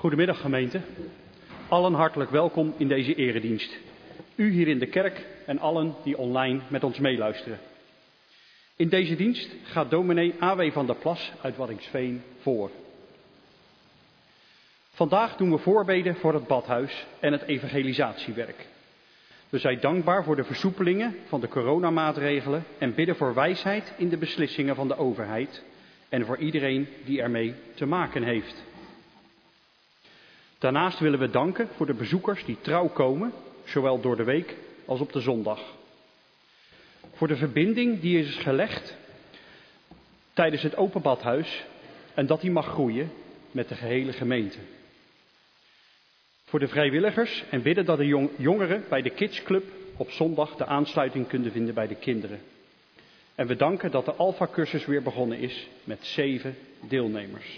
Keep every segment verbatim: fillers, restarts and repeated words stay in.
Goedemiddag gemeente. Allen hartelijk welkom in deze eredienst. U hier in de kerk en allen die online met ons meeluisteren. In deze dienst gaat dominee A W van der Plas uit Waddinxveen voor. Vandaag doen we voorbeden voor het badhuis en het evangelisatiewerk. We zijn dankbaar voor de versoepelingen van de coronamaatregelen en bidden voor wijsheid in de beslissingen van de overheid en voor iedereen die ermee te maken heeft. Daarnaast willen we danken voor de bezoekers die trouw komen, zowel door de week als op de zondag. Voor de verbinding die is gelegd tijdens het open badhuis en dat die mag groeien met de gehele gemeente. Voor de vrijwilligers en bidden dat de jongeren bij de Kidsclub op zondag de aansluiting kunnen vinden bij de kinderen. En we danken dat de Alpha-cursus weer begonnen is met zeven deelnemers.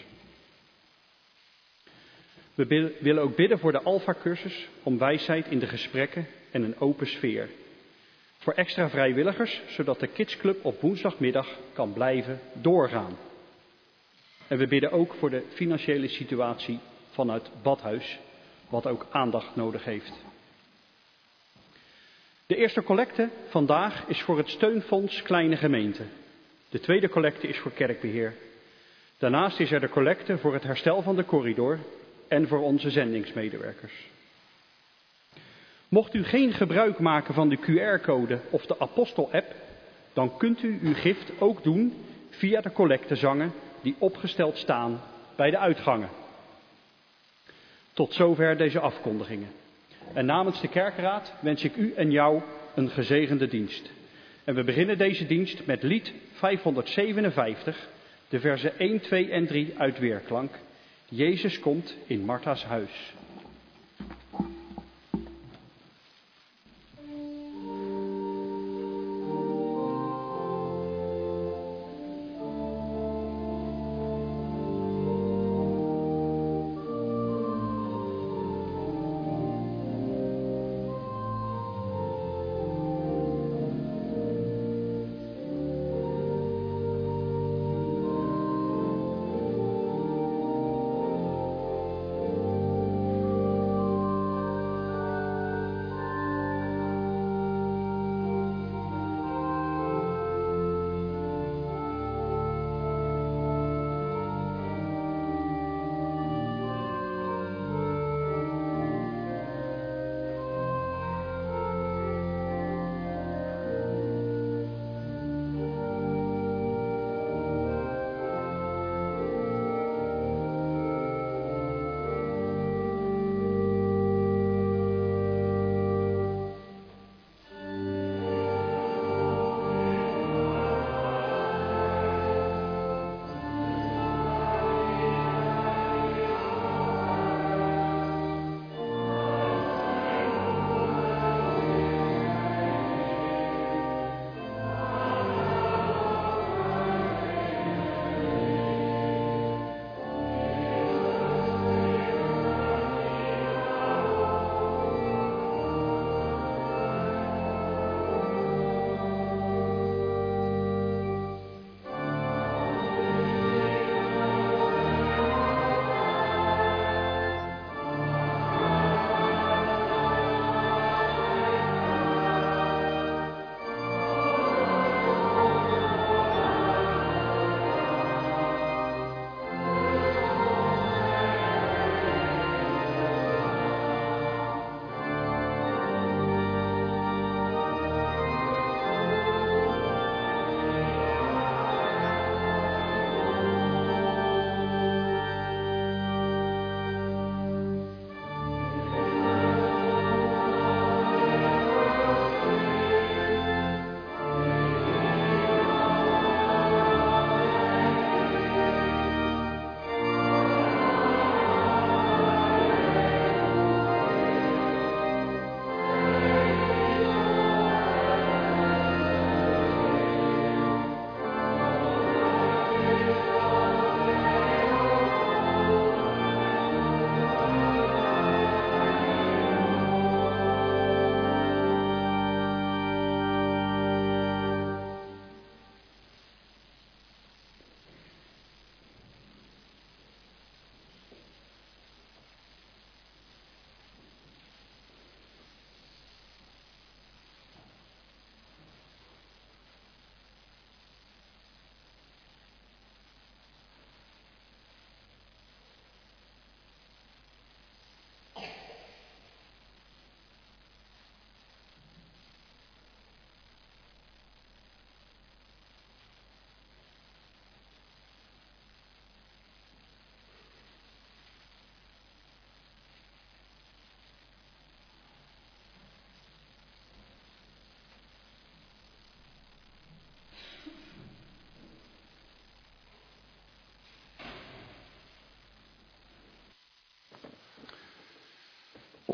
We willen ook bidden voor de Alpha-cursus om wijsheid in de gesprekken en een open sfeer. Voor extra vrijwilligers, zodat de Kidsclub op woensdagmiddag kan blijven doorgaan. En we bidden ook voor de financiële situatie van het badhuis, wat ook aandacht nodig heeft. De eerste collecte vandaag is voor het steunfonds Kleine Gemeenten. De tweede collecte is voor kerkbeheer. Daarnaast is er de collecte voor het herstel van de corridor en voor onze zendingsmedewerkers. Mocht u geen gebruik maken van de Q R-code of de Apostel-app, dan kunt u uw gift ook doen via de collectezangen die opgesteld staan bij de uitgangen. Tot zover deze afkondigingen. En namens de kerkraad wens ik u en jou een gezegende dienst. En we beginnen deze dienst met lied vijfhonderdzevenenvijftig, de verzen één, twee en drie uit Weerklank. Jezus komt in Martha's huis.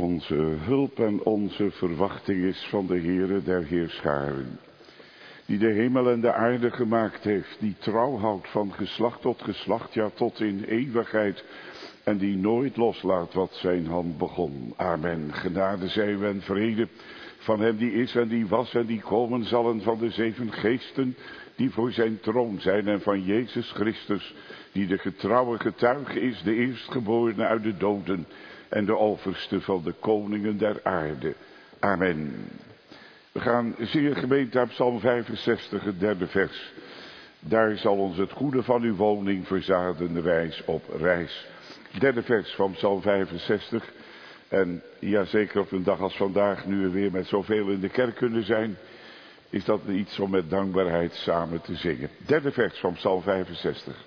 Onze hulp en onze verwachting is van de Heere der Heerscharen, die de hemel en de aarde gemaakt heeft, die trouw houdt van geslacht tot geslacht, ja tot in eeuwigheid, en die nooit loslaat wat zijn hand begon. Amen. Genade zij u en vrede van hem die is en die was en die komen zal, en van de zeven geesten die voor zijn troon zijn, en van Jezus Christus, die de getrouwe getuige is, de eerstgeborene uit de doden en de overste van de koningen der aarde. Amen. We gaan zeer gemeente uit Psalm vijfenzestig, het derde vers. Daar zal ons het goede van uw woning verzadende wijs op reis. Derde vers van Psalm vijfenzestig. En ja, zeker op een dag als vandaag, nu we weer met zoveel in de kerk kunnen zijn, is dat iets om met dankbaarheid samen te zingen. Derde vers van Psalm vijfenzestig.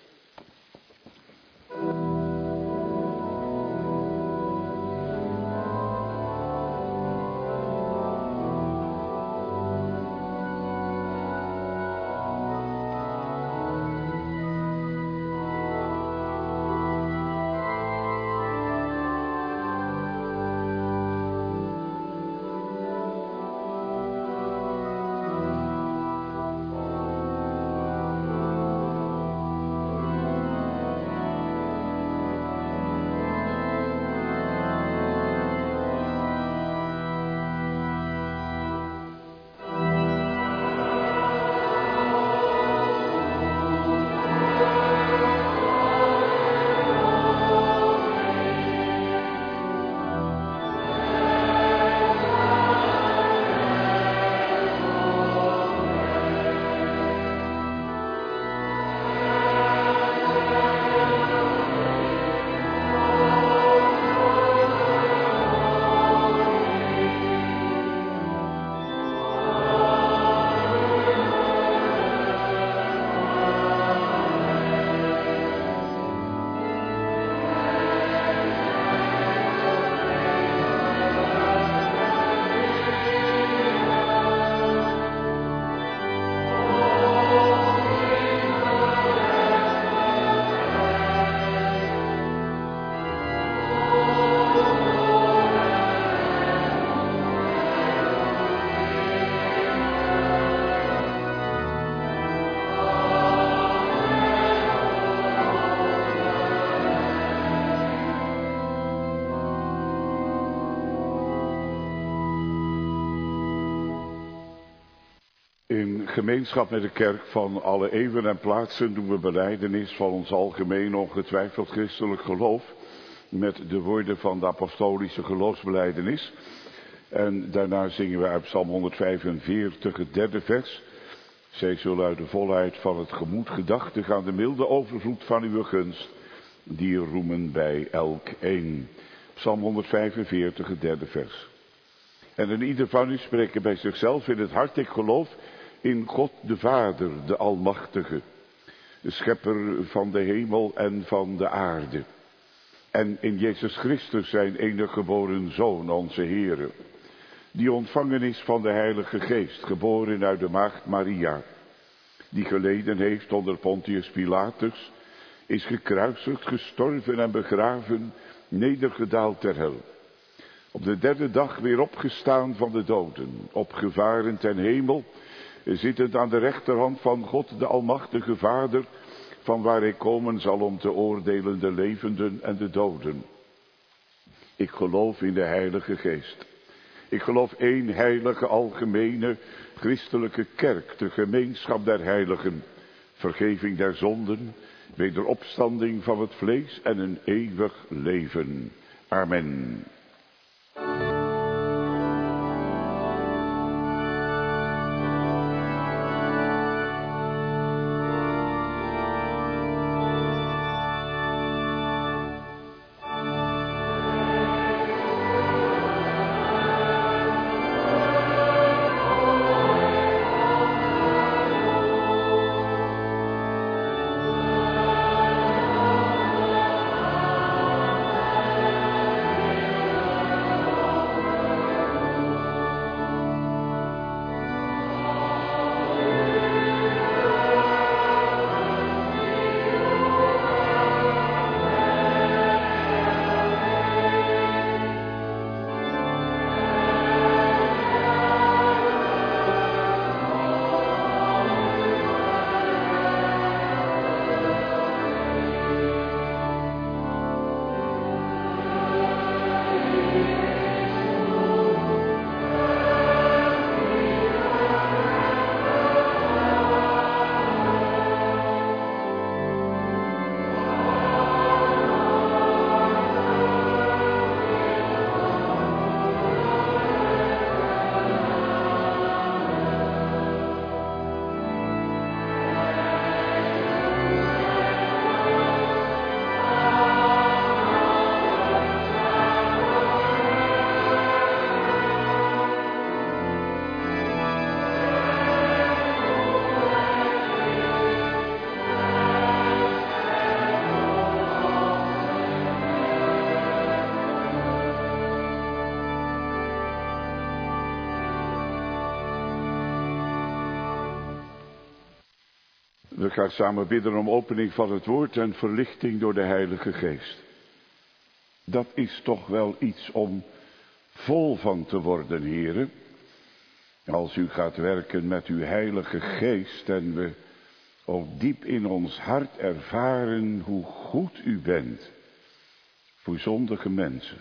In gemeenschap met de kerk van alle eeuwen en plaatsen doen we belijdenis van ons algemeen ongetwijfeld christelijk geloof met de woorden van de apostolische geloofsbelijdenis. En daarna zingen we uit Psalm honderdvijfenveertig het derde vers. Zij zullen uit de volheid van het gemoed gedachtig aan de milde overvloed van uw gunst, die roemen bij elk een. Psalm honderdvijfenveertig het derde vers. En in ieder van u spreken bij zichzelf in het hart: ik geloof in God de Vader, de Almachtige, de schepper van de hemel en van de aarde. En in Jezus Christus zijn enige geboren Zoon, onze Heere, die ontvangen is van de Heilige Geest, geboren uit de maagd Maria, die geleden heeft onder Pontius Pilatus, is gekruisigd, gestorven en begraven, nedergedaald ter hel. Op de derde dag weer opgestaan van de doden, opgevaren ten hemel, zittend aan de rechterhand van God de Almachtige Vader, van waar hij komen zal om te oordelen de levenden en de doden. Ik geloof in de Heilige Geest. Ik geloof één heilige, algemene, christelijke kerk, de gemeenschap der heiligen, vergeving der zonden, wederopstanding van het vlees en een eeuwig leven. Amen. We gaan samen bidden om opening van het woord en verlichting door de Heilige Geest. Dat is toch wel iets om vol van te worden, heren. Als u gaat werken met uw Heilige Geest en we ook diep in ons hart ervaren hoe goed u bent voor zondige mensen.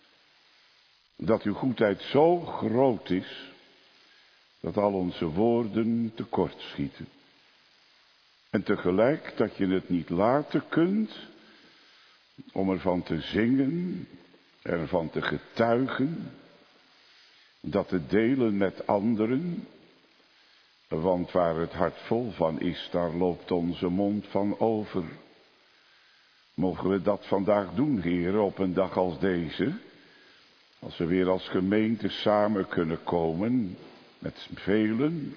Dat uw goedheid zo groot is dat al onze woorden tekortschieten. En tegelijk dat je het niet laten kunt om ervan te zingen, ervan te getuigen, dat te delen met anderen. Want waar het hart vol van is, daar loopt onze mond van over. Mogen we dat vandaag doen, heren, op een dag als deze? Als we weer als gemeente samen kunnen komen, met velen.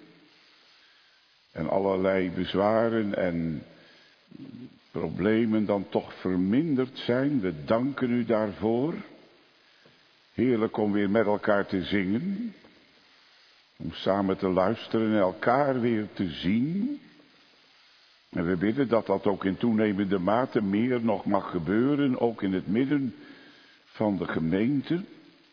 En allerlei bezwaren en problemen dan toch verminderd zijn. We danken u daarvoor. Heerlijk om weer met elkaar te zingen. Om samen te luisteren en elkaar weer te zien. En we bidden dat dat ook in toenemende mate meer nog mag gebeuren. Ook in het midden van de gemeente.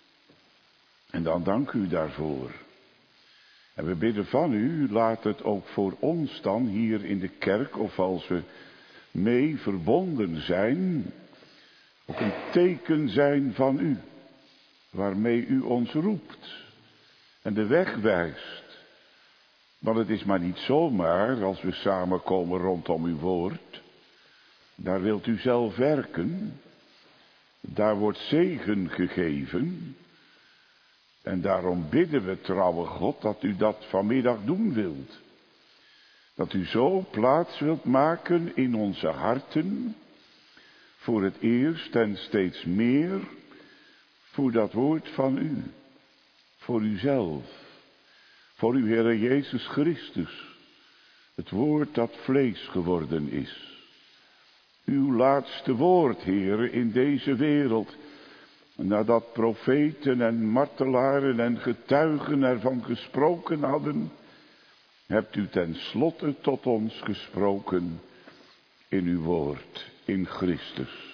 En dan dank u daarvoor. En we bidden van u, laat het ook voor ons dan hier in de kerk, of als we mee verbonden zijn, ook een teken zijn van u, waarmee u ons roept en de weg wijst. Want het is maar niet zomaar als we samenkomen rondom uw woord. Daar wilt u zelf werken, daar wordt zegen gegeven. En daarom bidden we, trouwe God, dat u dat vanmiddag doen wilt. Dat u zo plaats wilt maken in onze harten, voor het eerst en steeds meer, voor dat woord van u, voor uzelf, voor uw Heere Jezus Christus, het woord dat vlees geworden is. Uw laatste woord, Heere, in deze wereld. Nadat profeten en martelaren en getuigen ervan gesproken hadden, hebt u tenslotte tot ons gesproken in uw woord, in Christus.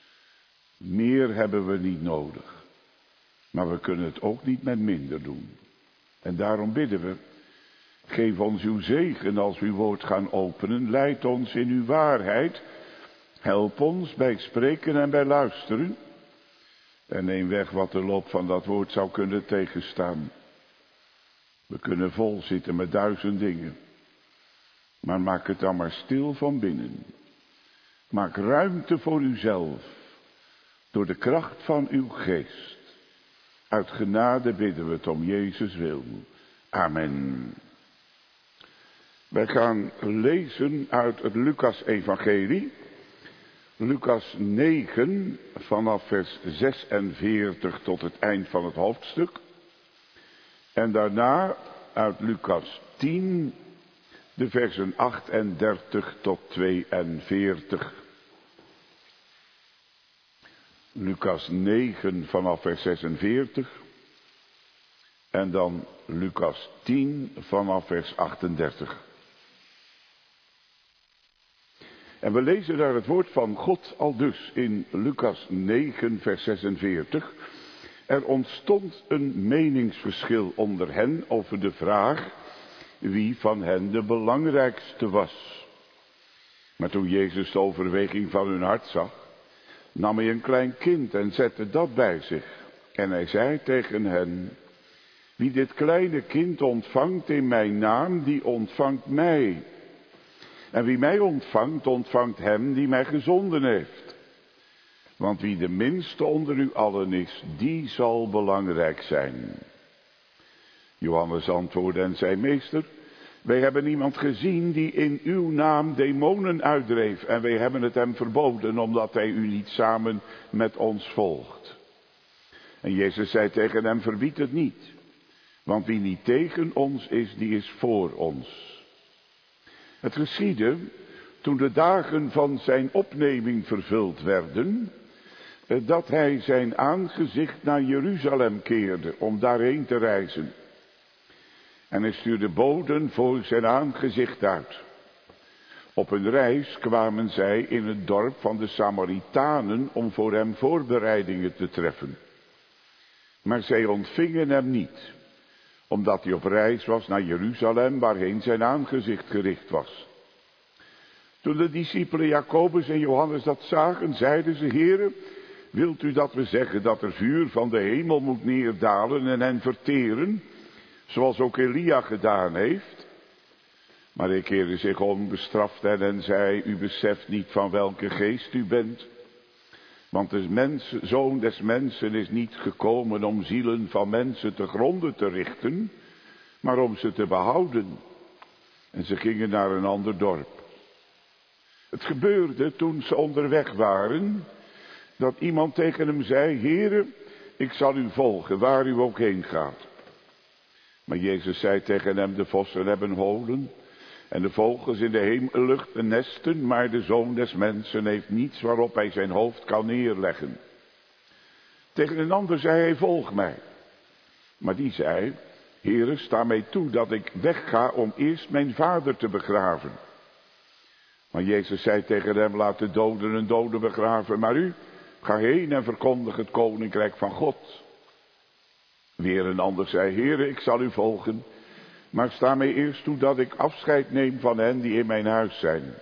Meer hebben we niet nodig, maar we kunnen het ook niet met minder doen. En daarom bidden we, geef ons uw zegen als we uw woord gaan openen, leid ons in uw waarheid, help ons bij spreken en bij luisteren. En neem weg wat de loop van dat woord zou kunnen tegenstaan. We kunnen vol zitten met duizend dingen. Maar maak het dan maar stil van binnen. Maak ruimte voor uzelf. Door de kracht van uw geest. Uit genade bidden we het om Jezus wil. Amen. Wij gaan lezen uit het Lucas-evangelie. Lucas negen, vanaf vers zesenveertig tot het eind van het hoofdstuk. En daarna uit Lucas tien, de versen achtendertig tot tweeënveertig. Lucas negen vanaf vers zesenveertig. En dan Lucas tien vanaf vers achtendertig. En we lezen daar het woord van God aldus in Lucas negen vers zesenveertig. Er ontstond een meningsverschil onder hen over de vraag wie van hen de belangrijkste was. Maar toen Jezus de overweging van hun hart zag, nam hij een klein kind en zette dat bij zich. En hij zei tegen hen, wie dit kleine kind ontvangt in mijn naam, die ontvangt mij. En wie mij ontvangt, ontvangt hem die mij gezonden heeft. Want wie de minste onder u allen is, die zal belangrijk zijn. Johannes antwoordde en zei, meester, wij hebben iemand gezien die in uw naam demonen uitdreef. En wij hebben het hem verboden, omdat hij u niet samen met ons volgt. En Jezus zei tegen hem, verbied het niet. Want wie niet tegen ons is, die is voor ons. Het geschiedde, toen de dagen van zijn opneming vervuld werden, dat hij zijn aangezicht naar Jeruzalem keerde om daarheen te reizen. En hij stuurde boden voor zijn aangezicht uit, Op een reis kwamen zij in het dorp van de Samaritanen om voor hem voorbereidingen te treffen. Maar zij ontvingen hem niet, omdat hij op reis was naar Jeruzalem, waarheen zijn aangezicht gericht was. Toen de discipelen Jacobus en Johannes dat zagen, zeiden ze: Heere, wilt u dat we zeggen dat er vuur van de hemel moet neerdalen en hen verteren, zoals ook Elia gedaan heeft? Maar hij keerde zich om, bestrafte hen en zei: U beseft niet van welke geest u bent. Want de mens, zoon des mensen is niet gekomen om zielen van mensen te gronden te richten, maar om ze te behouden. En ze gingen naar een ander dorp. Het gebeurde toen ze onderweg waren, dat iemand tegen hem zei: Heere, ik zal u volgen, waar u ook heen gaat. Maar Jezus zei tegen hem: De vossen hebben holen, en de vogels in de hemellucht nesten, maar de Zoon des Mensen heeft niets waarop hij zijn hoofd kan neerleggen. Tegen een ander zei hij: Volg mij. Maar die zei: Heere, sta mij toe dat ik wegga om eerst mijn vader te begraven. Maar Jezus zei tegen hem: Laat de doden een dode begraven, maar u, ga heen en verkondig het koninkrijk van God. Weer een ander zei: Heere, ik zal u volgen, maar sta mij eerst toe dat ik afscheid neem van hen die in mijn huis zijn.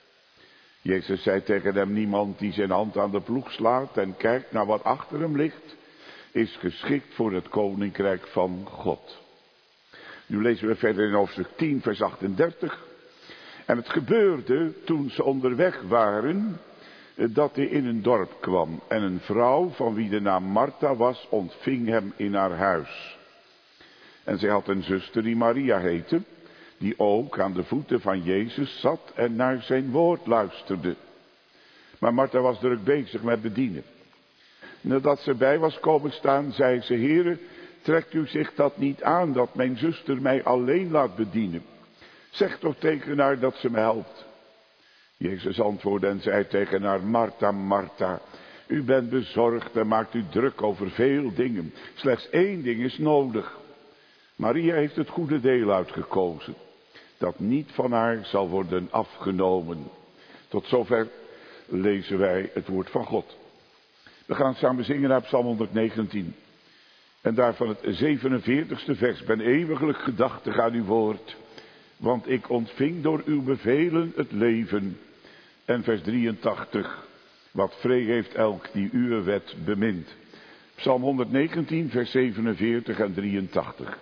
Jezus zei tegen hem: Niemand die zijn hand aan de ploeg slaat en kijkt naar wat achter hem ligt, is geschikt voor het koninkrijk van God. Nu lezen we verder in hoofdstuk tien, vers achtendertig. En het gebeurde toen ze onderweg waren, dat hij in een dorp kwam. En een vrouw, van wie de naam Martha was, ontving hem in haar huis. En zij had een zuster die Maria heette, die ook aan de voeten van Jezus zat en naar zijn woord luisterde. Maar Martha was druk bezig met bedienen. Nadat ze bij was komen staan, zei ze: Heere, trekt u zich dat niet aan, dat mijn zuster mij alleen laat bedienen? Zeg toch tegen haar dat ze me helpt. Jezus antwoordde en zei tegen haar: Martha, Martha, u bent bezorgd en maakt u druk over veel dingen. Slechts één ding is nodig. Maria heeft het goede deel uitgekozen, dat niet van haar zal worden afgenomen. Tot zover lezen wij het woord van God. We gaan samen zingen naar Psalm honderdnegentien. En daarvan het zevenenveertigste vers. Ben eeuwiglijk gedachtig aan uw woord, want ik ontving door uw bevelen het leven. En vers drieëntachtig. Wat vree heeft elk die uw wet bemint. Psalm honderdnegentien, vers zevenenveertig en drieëntachtig.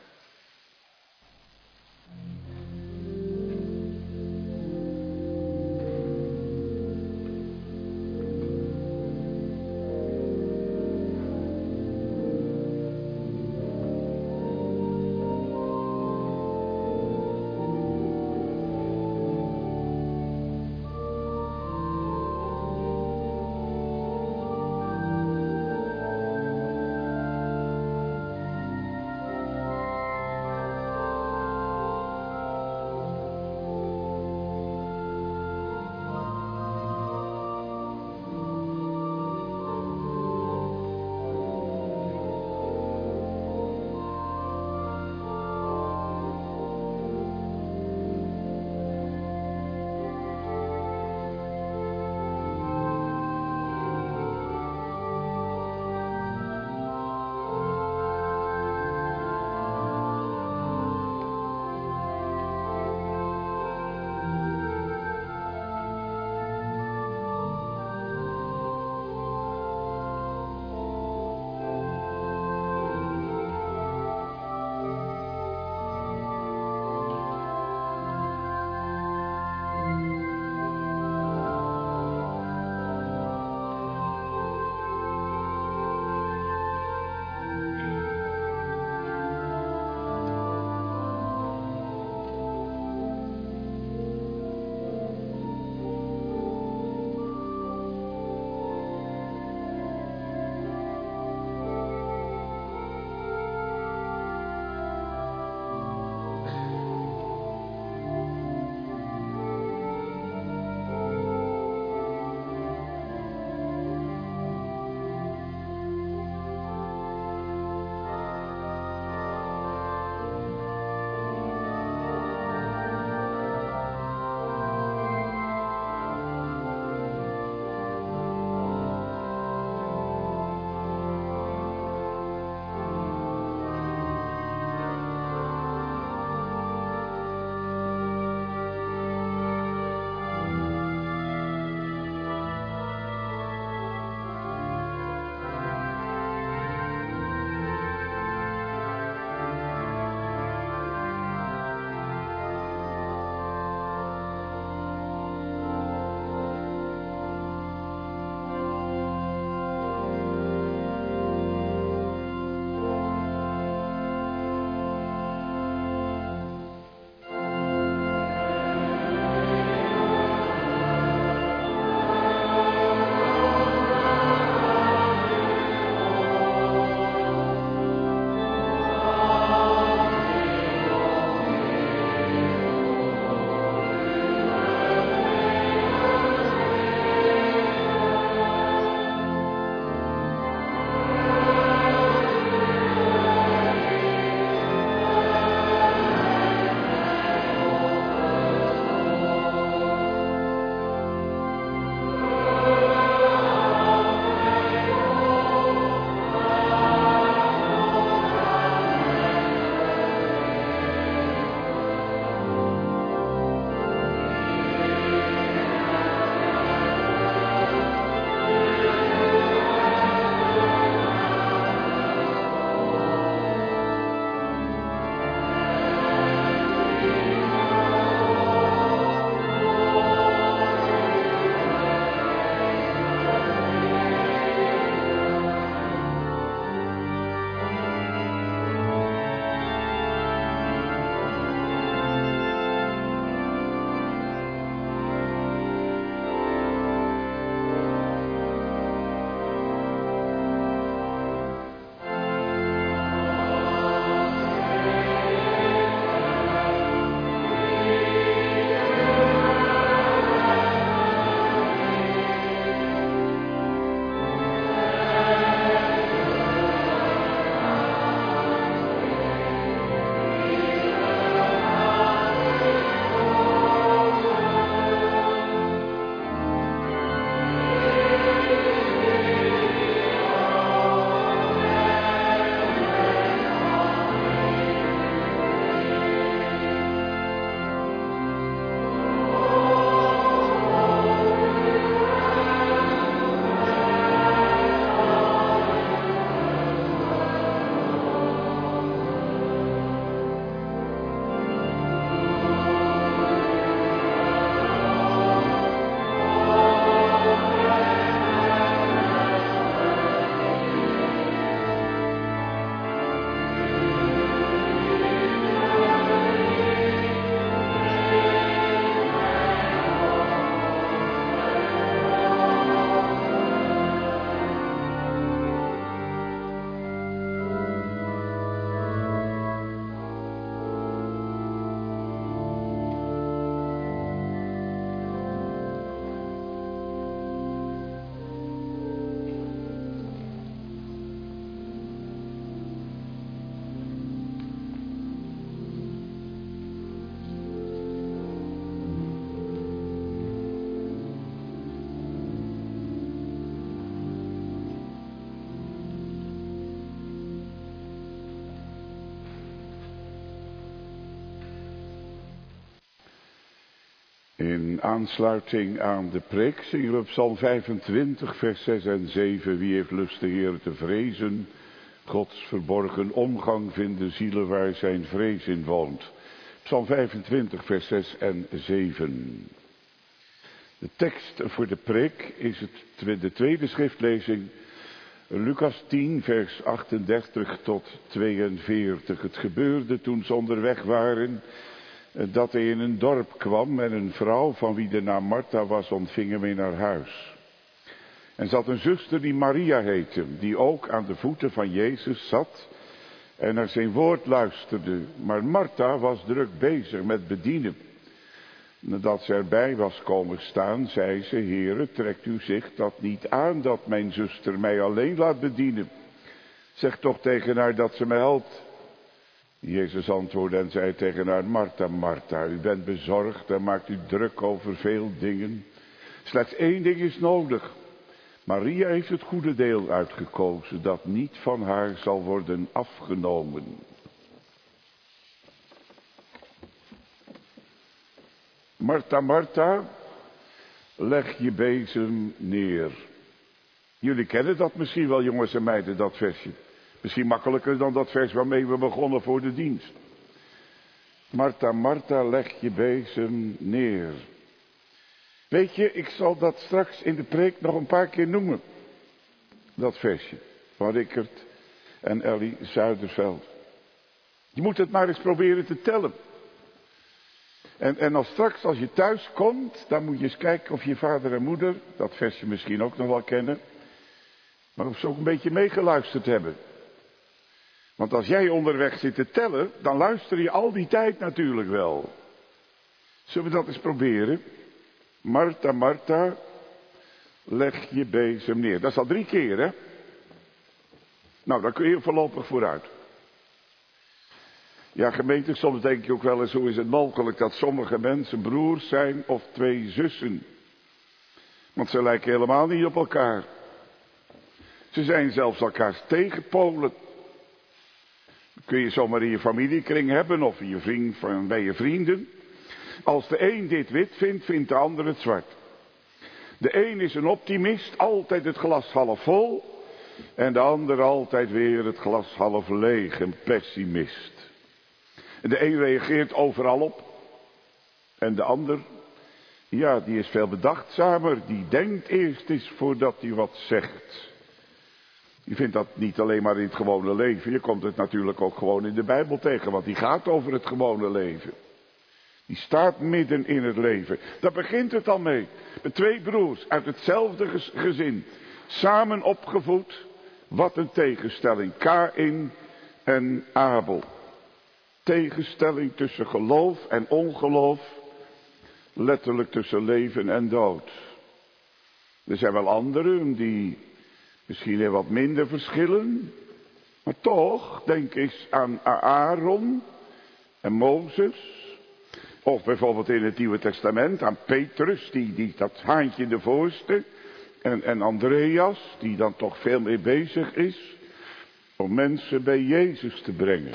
In aansluiting aan de preek zingen we Psalm vijfentwintig, vers zes en zeven. Wie heeft lust de Heer te vrezen? Gods verborgen omgang vinden zielen waar zijn vrees in woont. Psalm vijfentwintig, vers zes en zeven. De tekst voor de preek is het, de tweede schriftlezing, Lucas tien, vers achtendertig tot tweeënveertig. Het gebeurde toen ze onderweg waren, dat hij in een dorp kwam en een vrouw van wie de naam Martha was, ontving hem in haar huis. En ze had een zuster die Maria heette, die ook aan de voeten van Jezus zat en naar zijn woord luisterde. Maar Martha was druk bezig met bedienen. Nadat ze erbij was komen staan, zei ze: Heere, trekt u zich dat niet aan dat mijn zuster mij alleen laat bedienen? Zeg toch tegen haar dat ze me helpt. Jezus antwoordde en zei tegen haar: Martha, Martha, u bent bezorgd en maakt u druk over veel dingen. Slechts één ding is nodig. Maria heeft het goede deel uitgekozen, dat niet van haar zal worden afgenomen. Martha, Martha, leg je bezem neer. Jullie kennen dat misschien wel, jongens en meiden, dat versje. Misschien makkelijker dan dat vers waarmee we begonnen voor de dienst. Martha, Martha, leg je bezem neer. Weet je, ik zal dat straks in de preek nog een paar keer noemen. Dat versje van Rickert en Ellie Zuiderveld. Je moet het maar eens proberen te tellen. En, en als straks, als je thuis komt, dan moet je eens kijken of je vader en moeder dat versje misschien ook nog wel kennen. Maar of ze ook een beetje meegeluisterd hebben. Want als jij onderweg zit te tellen, dan luister je al die tijd natuurlijk wel. Zullen we dat eens proberen? Martha, Martha, leg je bezem neer. Dat is al drie keer, hè? Nou, dan kun je voorlopig vooruit. Ja, gemeente, soms denk je ook wel eens, hoe is het mogelijk dat sommige mensen broers zijn of twee zussen? Want ze lijken helemaal niet op elkaar. Ze zijn zelfs elkaars tegenpolen. Dat kun je zomaar in je familiekring hebben of in je vriend, van, bij je vrienden. Als de een dit wit vindt, vindt de ander het zwart. De een is een optimist, altijd het glas half vol. En de ander altijd weer het glas half leeg, een pessimist. En de een reageert overal op. En de ander, ja, die is veel bedachtzamer. Die denkt eerst eens voordat hij wat zegt. Je vindt dat niet alleen maar in het gewone leven. Je komt het natuurlijk ook gewoon in de Bijbel tegen. Want die gaat over het gewone leven. Die staat midden in het leven. Daar begint het al mee. Met twee broers uit hetzelfde gezin. Samen opgevoed. Wat een tegenstelling. Kaïn en Abel. Tegenstelling tussen geloof en ongeloof. Letterlijk tussen leven en dood. Er zijn wel anderen die misschien heel wat minder verschillen. Maar toch, denk eens aan Aaron en Mozes. Of bijvoorbeeld in het Nieuwe Testament aan Petrus, die, die dat haantje de voorste. En, en Andreas, die dan toch veel meer bezig is om mensen bij Jezus te brengen.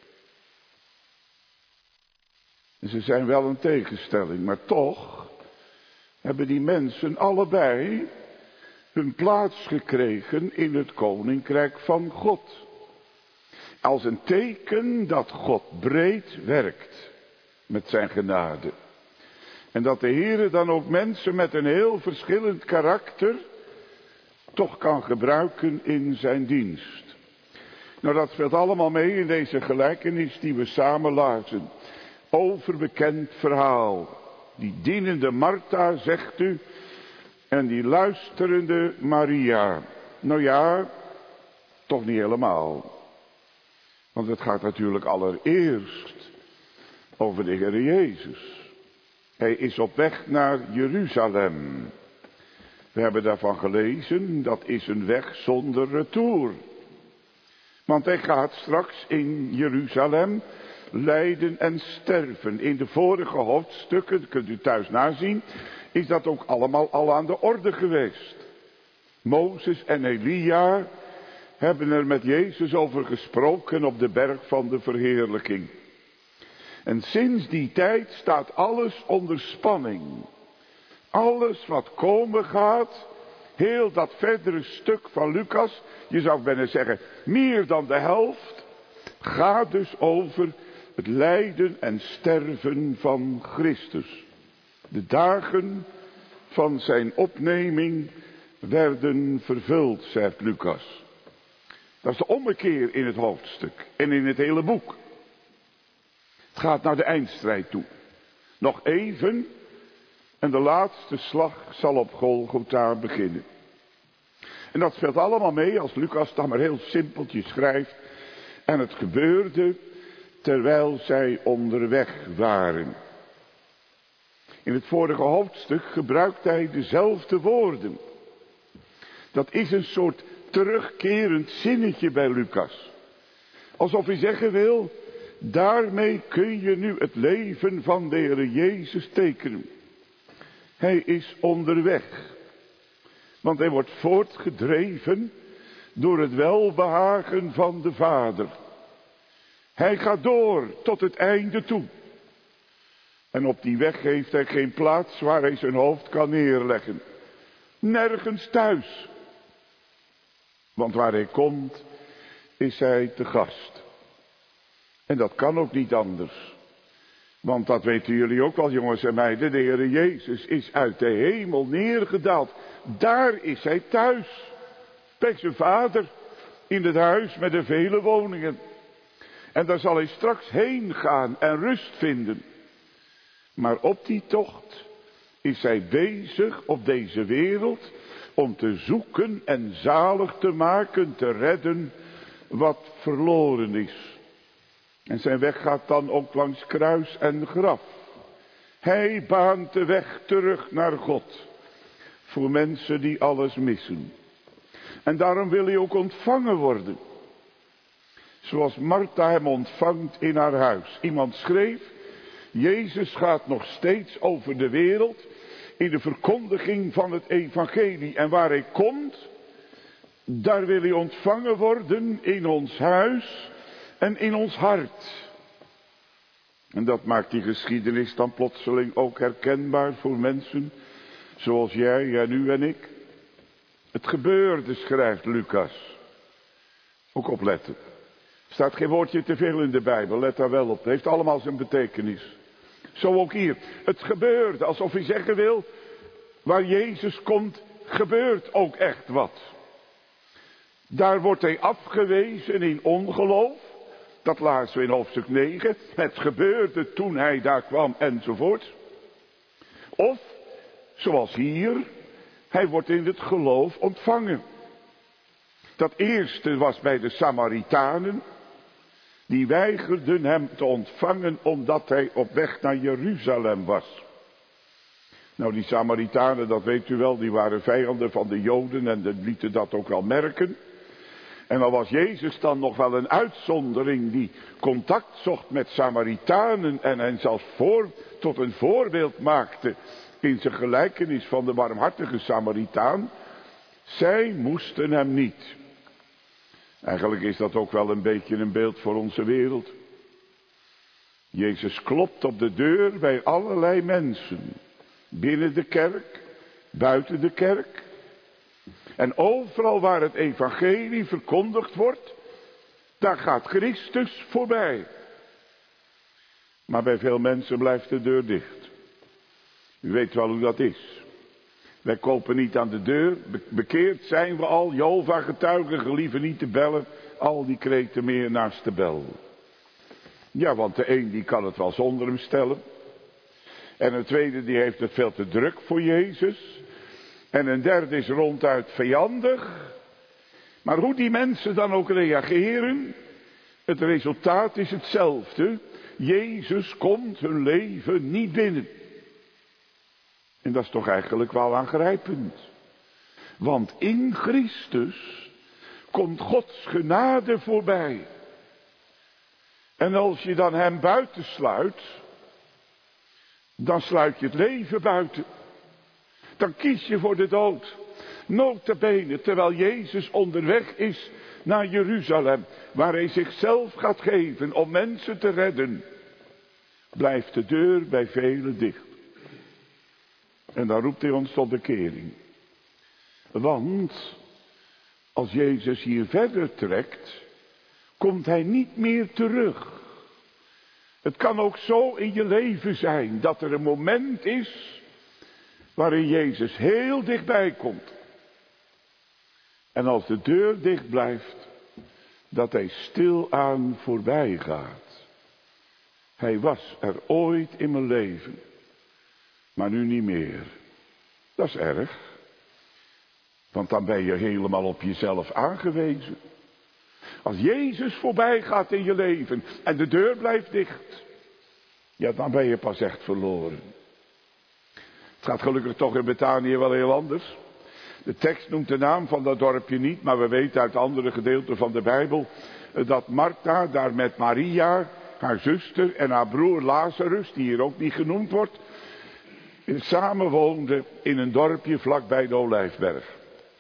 Ze zijn wel een tegenstelling, maar toch hebben die mensen allebei hun plaats gekregen in het koninkrijk van God. Als een teken dat God breed werkt met zijn genade. En dat de Heere dan ook mensen met een heel verschillend karakter toch kan gebruiken in zijn dienst. Nou, dat speelt allemaal mee in deze gelijkenis die we samen lazen. Overbekend verhaal. Die dienende Martha, zegt u, en die luisterende Maria. Nou ja, toch niet helemaal. Want het gaat natuurlijk allereerst over de Heer Jezus. Hij is op weg naar Jeruzalem. We hebben daarvan gelezen, dat is een weg zonder retour. Want hij gaat straks in Jeruzalem lijden en sterven. In de vorige hoofdstukken, dat kunt u thuis nazien, is dat ook allemaal al aan de orde geweest. Mozes en Elia hebben er met Jezus over gesproken op de berg van de verheerlijking. En sinds die tijd staat alles onder spanning. Alles wat komen gaat, heel dat verdere stuk van Lucas, je zou bijna zeggen meer dan de helft, gaat dus over het lijden en sterven van Christus. De dagen van zijn opneming werden vervuld, zegt Lucas. Dat is de ommekeer in het hoofdstuk en in het hele boek. Het gaat naar de eindstrijd toe. Nog even en de laatste slag zal op Golgotha beginnen. En dat speelt allemaal mee als Lucas dan maar heel simpeltjes schrijft. En het gebeurde terwijl zij onderweg waren. In het vorige hoofdstuk gebruikt hij dezelfde woorden. Dat is een soort terugkerend zinnetje bij Lucas. Alsof hij zeggen wil, daarmee kun je nu het leven van de Heer Jezus tekenen. Hij is onderweg. Want hij wordt voortgedreven door het welbehagen van de Vader. Hij gaat door tot het einde toe. En op die weg heeft hij geen plaats waar hij zijn hoofd kan neerleggen. Nergens thuis. Want waar hij komt, is hij te gast. En dat kan ook niet anders. Want dat weten jullie ook wel, jongens en meiden. De Heer Jezus is uit de hemel neergedaald. Daar is hij thuis. Bij zijn Vader. In het huis met de vele woningen. En daar zal hij straks heen gaan en rust vinden. Maar op die tocht is hij bezig op deze wereld om te zoeken en zalig te maken, te redden wat verloren is. En zijn weg gaat dan ook langs kruis en graf. Hij baant de weg terug naar God. Voor mensen die alles missen. En daarom wil hij ook ontvangen worden. Zoals Martha hem ontvangt in haar huis. Iemand schreef, Jezus gaat nog steeds over de wereld in de verkondiging van het evangelie. En waar hij komt, daar wil hij ontvangen worden in ons huis en in ons hart. En dat maakt die geschiedenis dan plotseling ook herkenbaar voor mensen zoals jij en u en ik. Het gebeurde, schrijft Lucas. Ook opletten. Er staat geen woordje te veel in de Bijbel, let daar wel op. Het heeft allemaal zijn betekenis. Zo ook hier. Het gebeurde, alsof hij zeggen wil, waar Jezus komt, gebeurt ook echt wat. Daar wordt hij afgewezen in ongeloof. Dat lazen we in hoofdstuk negen. Het gebeurde toen hij daar kwam enzovoort. Of, zoals hier, hij wordt in het geloof ontvangen. Dat eerste was bij de Samaritanen. Die weigerden hem te ontvangen omdat hij op weg naar Jeruzalem was. Nou, die Samaritanen, dat weet u wel, die waren vijanden van de Joden en die lieten dat ook wel merken. En dan was Jezus dan nog wel een uitzondering die contact zocht met Samaritanen en hen zelfs voor, tot een voorbeeld maakte in zijn gelijkenis van de barmhartige Samaritaan. Zij moesten hem niet. Eigenlijk is dat ook wel een beetje een beeld voor onze wereld. Jezus klopt op de deur bij allerlei mensen. Binnen de kerk, buiten de kerk. En overal waar het evangelie verkondigd wordt, daar gaat Christus voorbij. Maar bij veel mensen blijft de deur dicht. U weet wel hoe dat is. Wij kopen niet aan de deur, bekeerd zijn we al, Jehovah getuigen, gelieven niet te bellen, al die kreten meer naast de bel. Ja, want de een die kan het wel zonder hem stellen. En een tweede die heeft het veel te druk voor Jezus. En een derde is ronduit vijandig. Maar hoe die mensen dan ook reageren, het resultaat is hetzelfde. Jezus komt hun leven niet binnen. En dat is toch eigenlijk wel aangrijpend. Want in Christus komt Gods genade voorbij. En als je dan hem buitensluit, dan sluit je het leven buiten. Dan kies je voor de dood. Nota bene, terwijl Jezus onderweg is naar Jeruzalem, waar hij zichzelf gaat geven om mensen te redden. blijft de deur bij velen dicht. En dan roept hij ons tot bekering. Want als Jezus hier verder trekt, komt hij niet meer terug. Het kan ook zo in je leven zijn dat er een moment is waarin Jezus heel dichtbij komt. En als de deur dicht blijft, dat hij stilaan voorbij gaat. Hij was er ooit in mijn leven, maar nu niet meer. Dat is erg. Want dan ben je helemaal op jezelf aangewezen. Als Jezus voorbij gaat in je leven en de deur blijft dicht, ja, dan ben je pas echt verloren. Het gaat gelukkig toch in Betanië wel heel anders. De tekst noemt de naam van dat dorpje niet, maar we weten uit andere gedeelten van de Bijbel dat Martha daar met Maria, haar zuster en haar broer Lazarus, die hier ook niet genoemd wordt, samen woonden in een dorpje vlakbij de Olijfberg.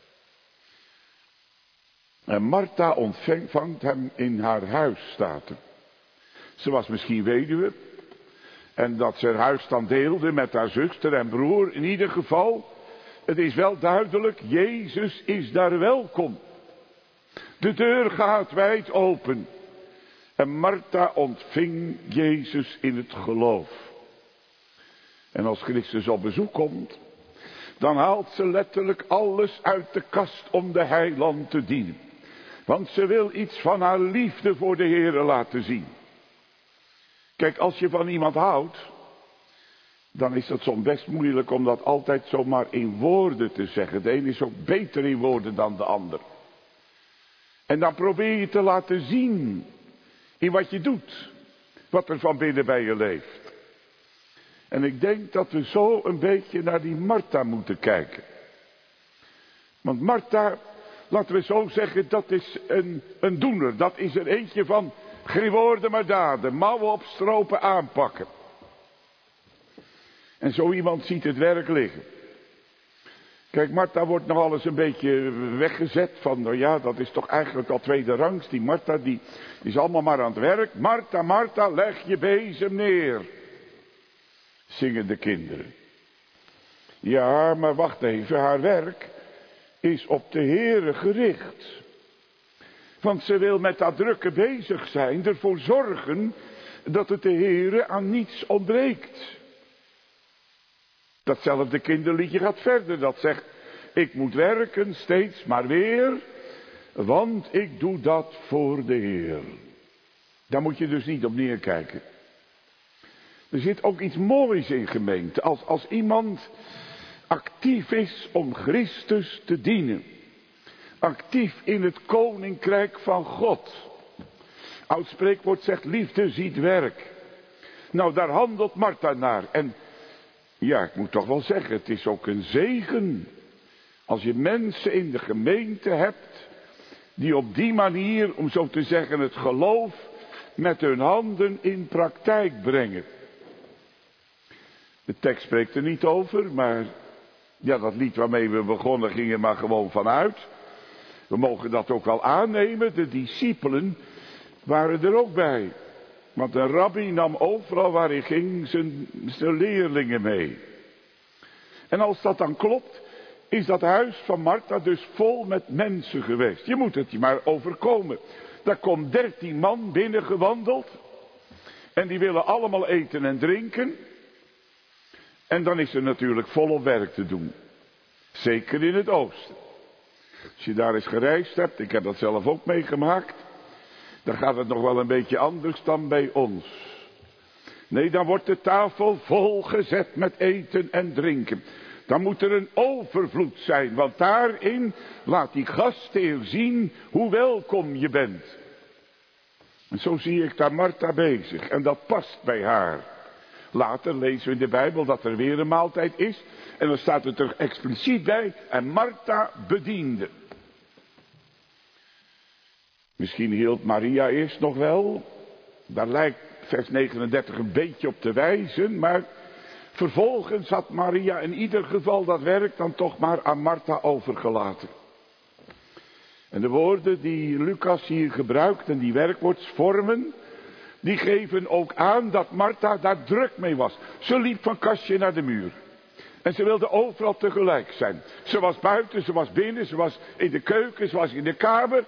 En Martha ontvangt hem in haar huis, staat er. Ze was misschien weduwe. En dat ze haar huis dan deelde met haar zuster en broer. In ieder geval, het is wel duidelijk, Jezus is daar welkom. De deur gaat wijd open. En Martha ontving Jezus in het geloof. En als Christus op bezoek komt, dan haalt ze letterlijk alles uit de kast om de heiland te dienen. Want ze wil iets van haar liefde voor de Heere laten zien. Kijk, als je van iemand houdt, dan is het soms best moeilijk om dat altijd zomaar in woorden te zeggen. De een is ook beter in woorden dan de ander. En dan probeer je te laten zien in wat je doet, wat er van binnen bij je leeft. En ik denk dat we zo een beetje naar die Martha moeten kijken. Want Martha, laten we zo zeggen, dat is een, een doener. Dat is er eentje van geen woorden maar daden, mouwen opstropen, aanpakken. En zo iemand ziet het werk liggen. Kijk, Martha wordt nogal eens een beetje weggezet van, nou ja, dat is toch eigenlijk al tweede rangs. Die Martha, die is allemaal maar aan het werk. Martha, Martha, leg je bezem neer. Zingen de kinderen. Ja, maar wacht even, haar werk is op de Heere gericht. Want ze wil met dat drukke bezig zijn, ervoor zorgen dat het de Heere aan niets ontbreekt. Datzelfde kinderliedje gaat verder, dat zegt, ik moet werken steeds maar weer, want ik doe dat voor de Heer. Daar moet je dus niet op neerkijken. Er zit ook iets moois in, gemeente, als, als iemand actief is om Christus te dienen. Actief in het koninkrijk van God. Oud spreekwoord zegt, liefde ziet werk. Nou, daar handelt Martha naar. En ja, ik moet toch wel zeggen, het is ook een zegen als je mensen in de gemeente hebt die op die manier, om zo te zeggen, het geloof met hun handen in praktijk brengen. De tekst spreekt er niet over, maar ja, dat lied waarmee we begonnen ging er maar gewoon vanuit. We mogen dat ook wel aannemen, de discipelen waren er ook bij. Want een rabbi nam overal waar hij ging zijn, zijn leerlingen mee. En als dat dan klopt, is dat huis van Martha dus vol met mensen geweest. Je moet het je maar overkomen. Daar komt dertien man binnengewandeld. En die willen allemaal eten en drinken. En dan is er natuurlijk volop werk te doen. Zeker in het oosten. Als je daar eens gereisd hebt, ik heb dat zelf ook meegemaakt, dan gaat het nog wel een beetje anders dan bij ons. Nee, dan wordt de tafel volgezet met eten en drinken. Dan moet er een overvloed zijn, want daarin laat die gastheer zien hoe welkom je bent. En zo zie ik daar Martha bezig en dat past bij haar. Later lezen we in de Bijbel dat er weer een maaltijd is. En dan staat het er expliciet bij. En Martha bediende. Misschien hield Maria eerst nog wel. Daar lijkt vers negenendertig een beetje op te wijzen. Maar vervolgens had Maria in ieder geval dat werk dan toch maar aan Martha overgelaten. En de woorden die Lucas hier gebruikt en die werkwoordsvormen, die geven ook aan dat Martha daar druk mee was. Ze liep van kastje naar de muur. En ze wilde overal tegelijk zijn. Ze was buiten, ze was binnen, ze was in de keuken, ze was in de kamer.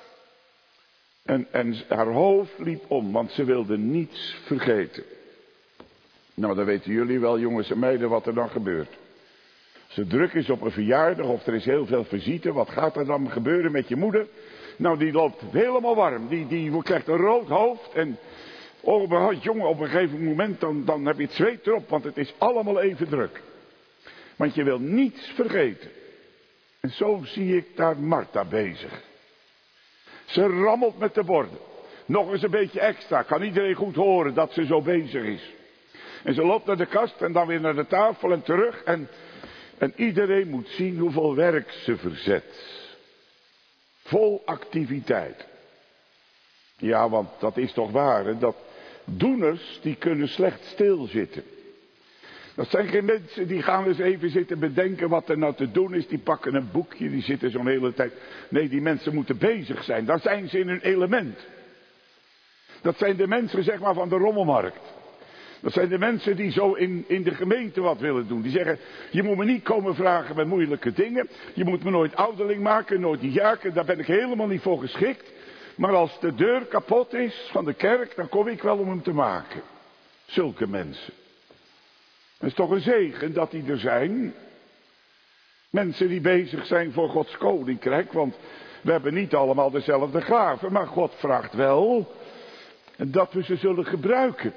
En, en haar hoofd liep om, want ze wilde niets vergeten. Nou, dan weten jullie wel, jongens en meiden, wat er dan gebeurt. Als het druk is op een verjaardag of er is heel veel visite, wat gaat er dan gebeuren met je moeder? Nou, die loopt helemaal warm. Die, die krijgt een rood hoofd. En oh, jongen, op een gegeven moment dan, dan heb je het zweet erop, want het is allemaal even druk. Want je wil niets vergeten. En zo zie ik daar Martha bezig. Ze rammelt met de borden. Nog eens een beetje extra. Kan iedereen goed horen dat ze zo bezig is. En ze loopt naar de kast en dan weer naar de tafel en terug. En, en iedereen moet zien hoeveel werk ze verzet. Vol activiteit. Ja, want dat is toch waar, hè? Dat doeners, die kunnen slecht stilzitten. Dat zijn geen mensen die gaan eens even zitten bedenken wat er nou te doen is. Die pakken een boekje, die zitten zo'n hele tijd. Nee, die mensen moeten bezig zijn. Daar zijn ze in hun element. Dat zijn de mensen, zeg maar, van de rommelmarkt. Dat zijn de mensen die zo in, in de gemeente wat willen doen. Die zeggen, je moet me niet komen vragen met moeilijke dingen. Je moet me nooit ouderling maken, nooit diaken. Daar ben ik helemaal niet voor geschikt. Maar als de deur kapot is van de kerk, dan kom ik wel om hem te maken. Zulke mensen. Het is toch een zegen dat die er zijn. Mensen die bezig zijn voor Gods koninkrijk. Want we hebben niet allemaal dezelfde gaven. Maar God vraagt wel dat we ze zullen gebruiken.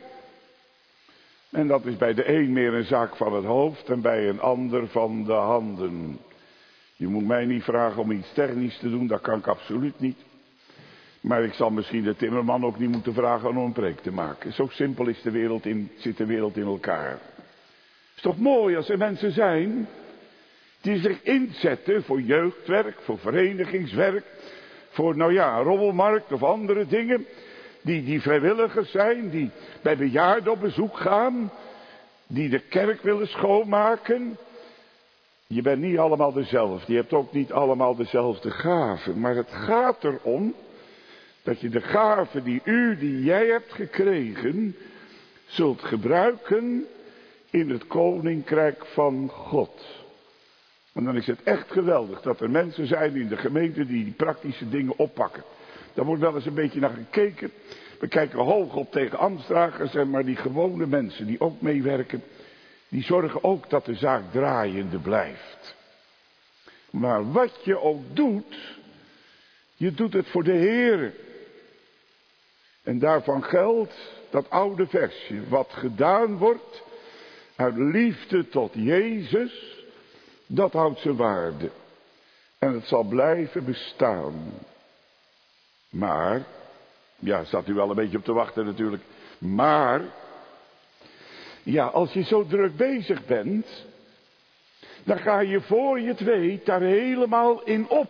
En dat is bij de een meer een zaak van het hoofd en bij een ander van de handen. Je moet mij niet vragen om iets technisch te doen, dat kan ik absoluut niet. Maar ik zal misschien de timmerman ook niet moeten vragen om een preek te maken. Zo simpel is de wereld in, zit de wereld in elkaar. Het is toch mooi als er mensen zijn die zich inzetten voor jeugdwerk, voor verenigingswerk, voor nou ja, een rommelmarkt of andere dingen. Die, die vrijwilligers zijn, die bij bejaarden op bezoek gaan, die de kerk willen schoonmaken. Je bent niet allemaal dezelfde, je hebt ook niet allemaal dezelfde gaven. Maar het gaat erom dat je de gaven die u, die jij hebt gekregen, zult gebruiken in het koninkrijk van God. En dan is het echt geweldig dat er mensen zijn in de gemeente die die praktische dingen oppakken. Daar wordt wel eens een beetje naar gekeken. We kijken hoog op tegen ambtsdragers, maar die gewone mensen die ook meewerken, die zorgen ook dat de zaak draaiende blijft. Maar wat je ook doet, je doet het voor de Heere. En daarvan geldt dat oude versje, wat gedaan wordt uit liefde tot Jezus, dat houdt zijn waarde. En het zal blijven bestaan. Maar, ja, staat u wel een beetje op te wachten natuurlijk. Maar, ja, als je zo druk bezig bent, dan ga je voor je het weet daar helemaal in op.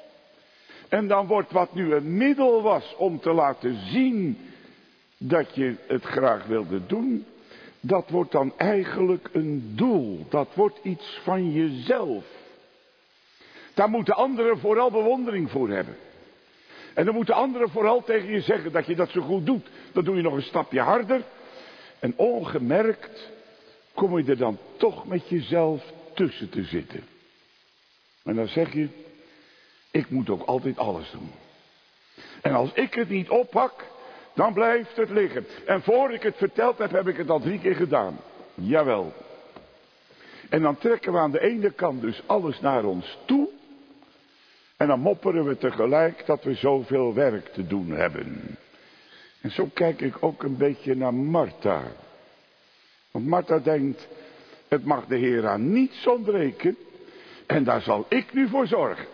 En dan wordt wat nu een middel was om te laten zien dat je het graag wilde doen, dat wordt dan eigenlijk een doel. Dat wordt iets van jezelf. Daar moeten anderen vooral bewondering voor hebben. En dan moeten anderen vooral tegen je zeggen dat je dat zo goed doet. Dan doe je nog een stapje harder. En ongemerkt kom je er dan toch met jezelf tussen te zitten. En dan zeg je, ik moet ook altijd alles doen. En als ik het niet oppak, dan blijft het liggen. En voor ik het verteld heb, heb ik het al drie keer gedaan. Jawel. En dan trekken we aan de ene kant dus alles naar ons toe. En dan mopperen we tegelijk dat we zoveel werk te doen hebben. En zo kijk ik ook een beetje naar Martha. Want Martha denkt, het mag de Heer aan niets ontbreken. En daar zal ik nu voor zorgen.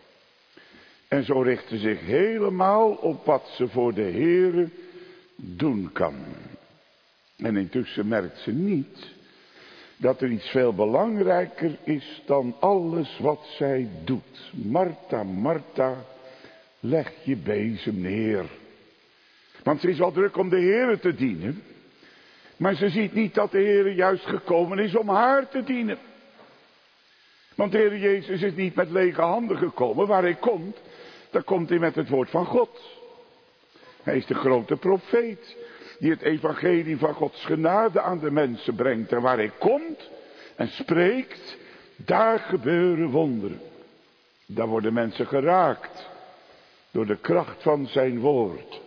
En zo richt ze zich helemaal op wat ze voor de Heer doen kan. En intussen merkt ze niet dat er iets veel belangrijker is dan alles wat zij doet. Martha, Martha, leg je bezem neer. Want ze is wel druk om de Heer te dienen. Maar ze ziet niet dat de Heer juist gekomen is om haar te dienen. Want de Heer Jezus is niet met lege handen gekomen. Waar hij komt, dan komt hij met het woord van God. Hij is de grote profeet. die het evangelie van Gods genade aan de mensen brengt. En waar hij komt en spreekt, daar gebeuren wonderen. Daar worden mensen geraakt door de kracht van zijn woord.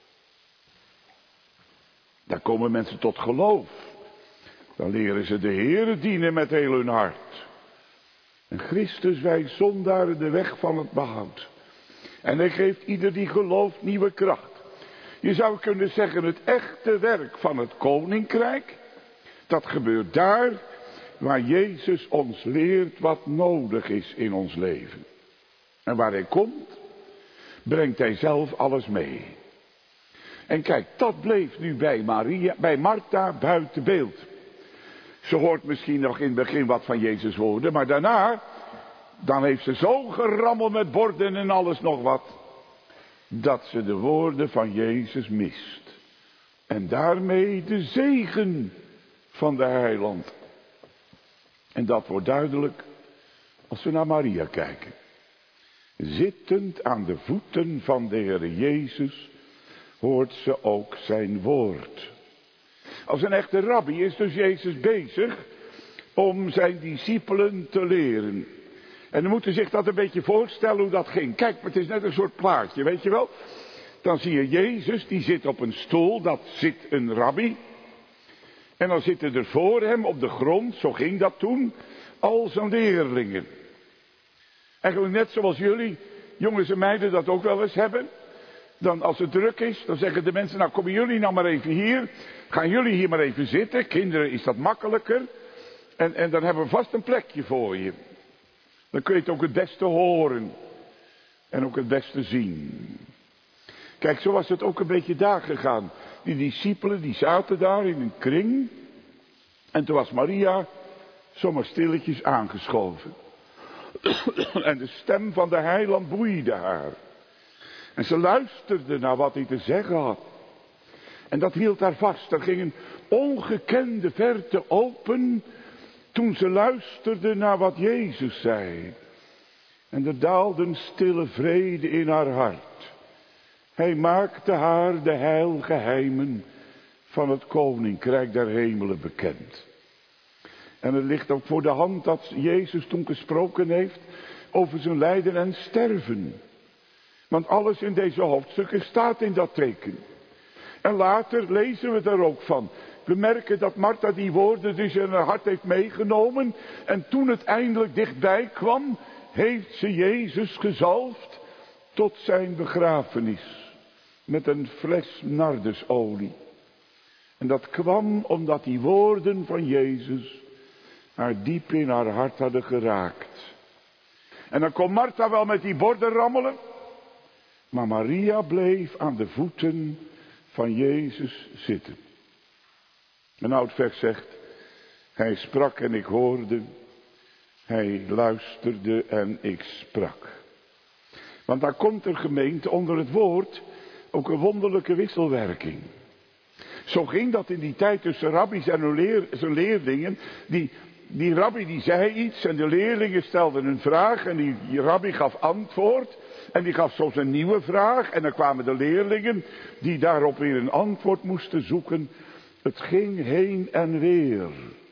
Daar komen mensen tot geloof. Dan leren ze de Heere dienen met heel hun hart. En Christus wijst zondaren de weg van het behoud. En hij geeft ieder die gelooft nieuwe kracht. Je zou kunnen zeggen, het echte werk van het koninkrijk, dat gebeurt daar waar Jezus ons leert wat nodig is in ons leven. En waar hij komt, brengt hij zelf alles mee. En kijk, dat bleef nu bij Maria, bij Martha buiten beeld. Ze hoort misschien nog in het begin wat van Jezus woorden, maar daarna, dan heeft ze zo gerammeld met borden en alles nog wat, dat ze de woorden van Jezus mist. En daarmee de zegen van de heiland. En dat wordt duidelijk als we naar Maria kijken. Zittend aan de voeten van de Heer Jezus hoort ze ook zijn woord. Als een echte rabbi is dus Jezus bezig om zijn discipelen te leren. En dan moeten zich dat een beetje voorstellen hoe dat ging. Kijk, het is net een soort plaatje, weet je wel. Dan zie je Jezus, die zit op een stoel, dat zit een rabbi. En dan zitten er voor hem op de grond, zo ging dat toen, al zijn leerlingen. Eigenlijk net zoals jullie, jongens en meiden, dat ook wel eens hebben. Dan als het druk is, dan zeggen de mensen, nou komen jullie nou maar even hier. Gaan jullie hier maar even zitten. Kinderen is dat makkelijker. En, en dan hebben we vast een plekje voor je. Dan kun je het ook het beste horen. En ook het beste zien. Kijk, zo was het ook een beetje daar gegaan. Die discipelen, die zaten daar in een kring. En toen was Maria zomaar stilletjes aangeschoven. En de stem van de heiland boeide haar. En ze luisterde naar wat hij te zeggen had. En dat hield haar vast. Er ging een ongekende verte open toen ze luisterde naar wat Jezus zei. En er daalde een stille vrede in haar hart. Hij maakte haar de heilgeheimen van het koninkrijk der hemelen bekend. En het ligt ook voor de hand dat Jezus toen gesproken heeft over zijn lijden en sterven. Want alles in deze hoofdstukken staat in dat teken. En later lezen we daar ook van. We merken dat Martha die woorden dus in haar hart heeft meegenomen. En toen het eindelijk dichtbij kwam, heeft ze Jezus gezalfd tot zijn begrafenis. Met een fles nardesolie. En dat kwam omdat die woorden van Jezus haar diep in haar hart hadden geraakt. En dan kon Martha wel met die borden rammelen. Maar Maria bleef aan de voeten van Jezus zitten. Een oud vers zegt, hij sprak en ik hoorde, hij luisterde en ik sprak. Want daar komt er, gemeente, onder het woord ook een wonderlijke wisselwerking. Zo ging dat in die tijd tussen rabbies en hun leer, zijn leerlingen. Die, die rabbi die zei iets en de leerlingen stelden een vraag en die, die rabbi gaf antwoord. En die gaf soms een nieuwe vraag en dan kwamen de leerlingen die daarop weer een antwoord moesten zoeken. Het ging heen en weer.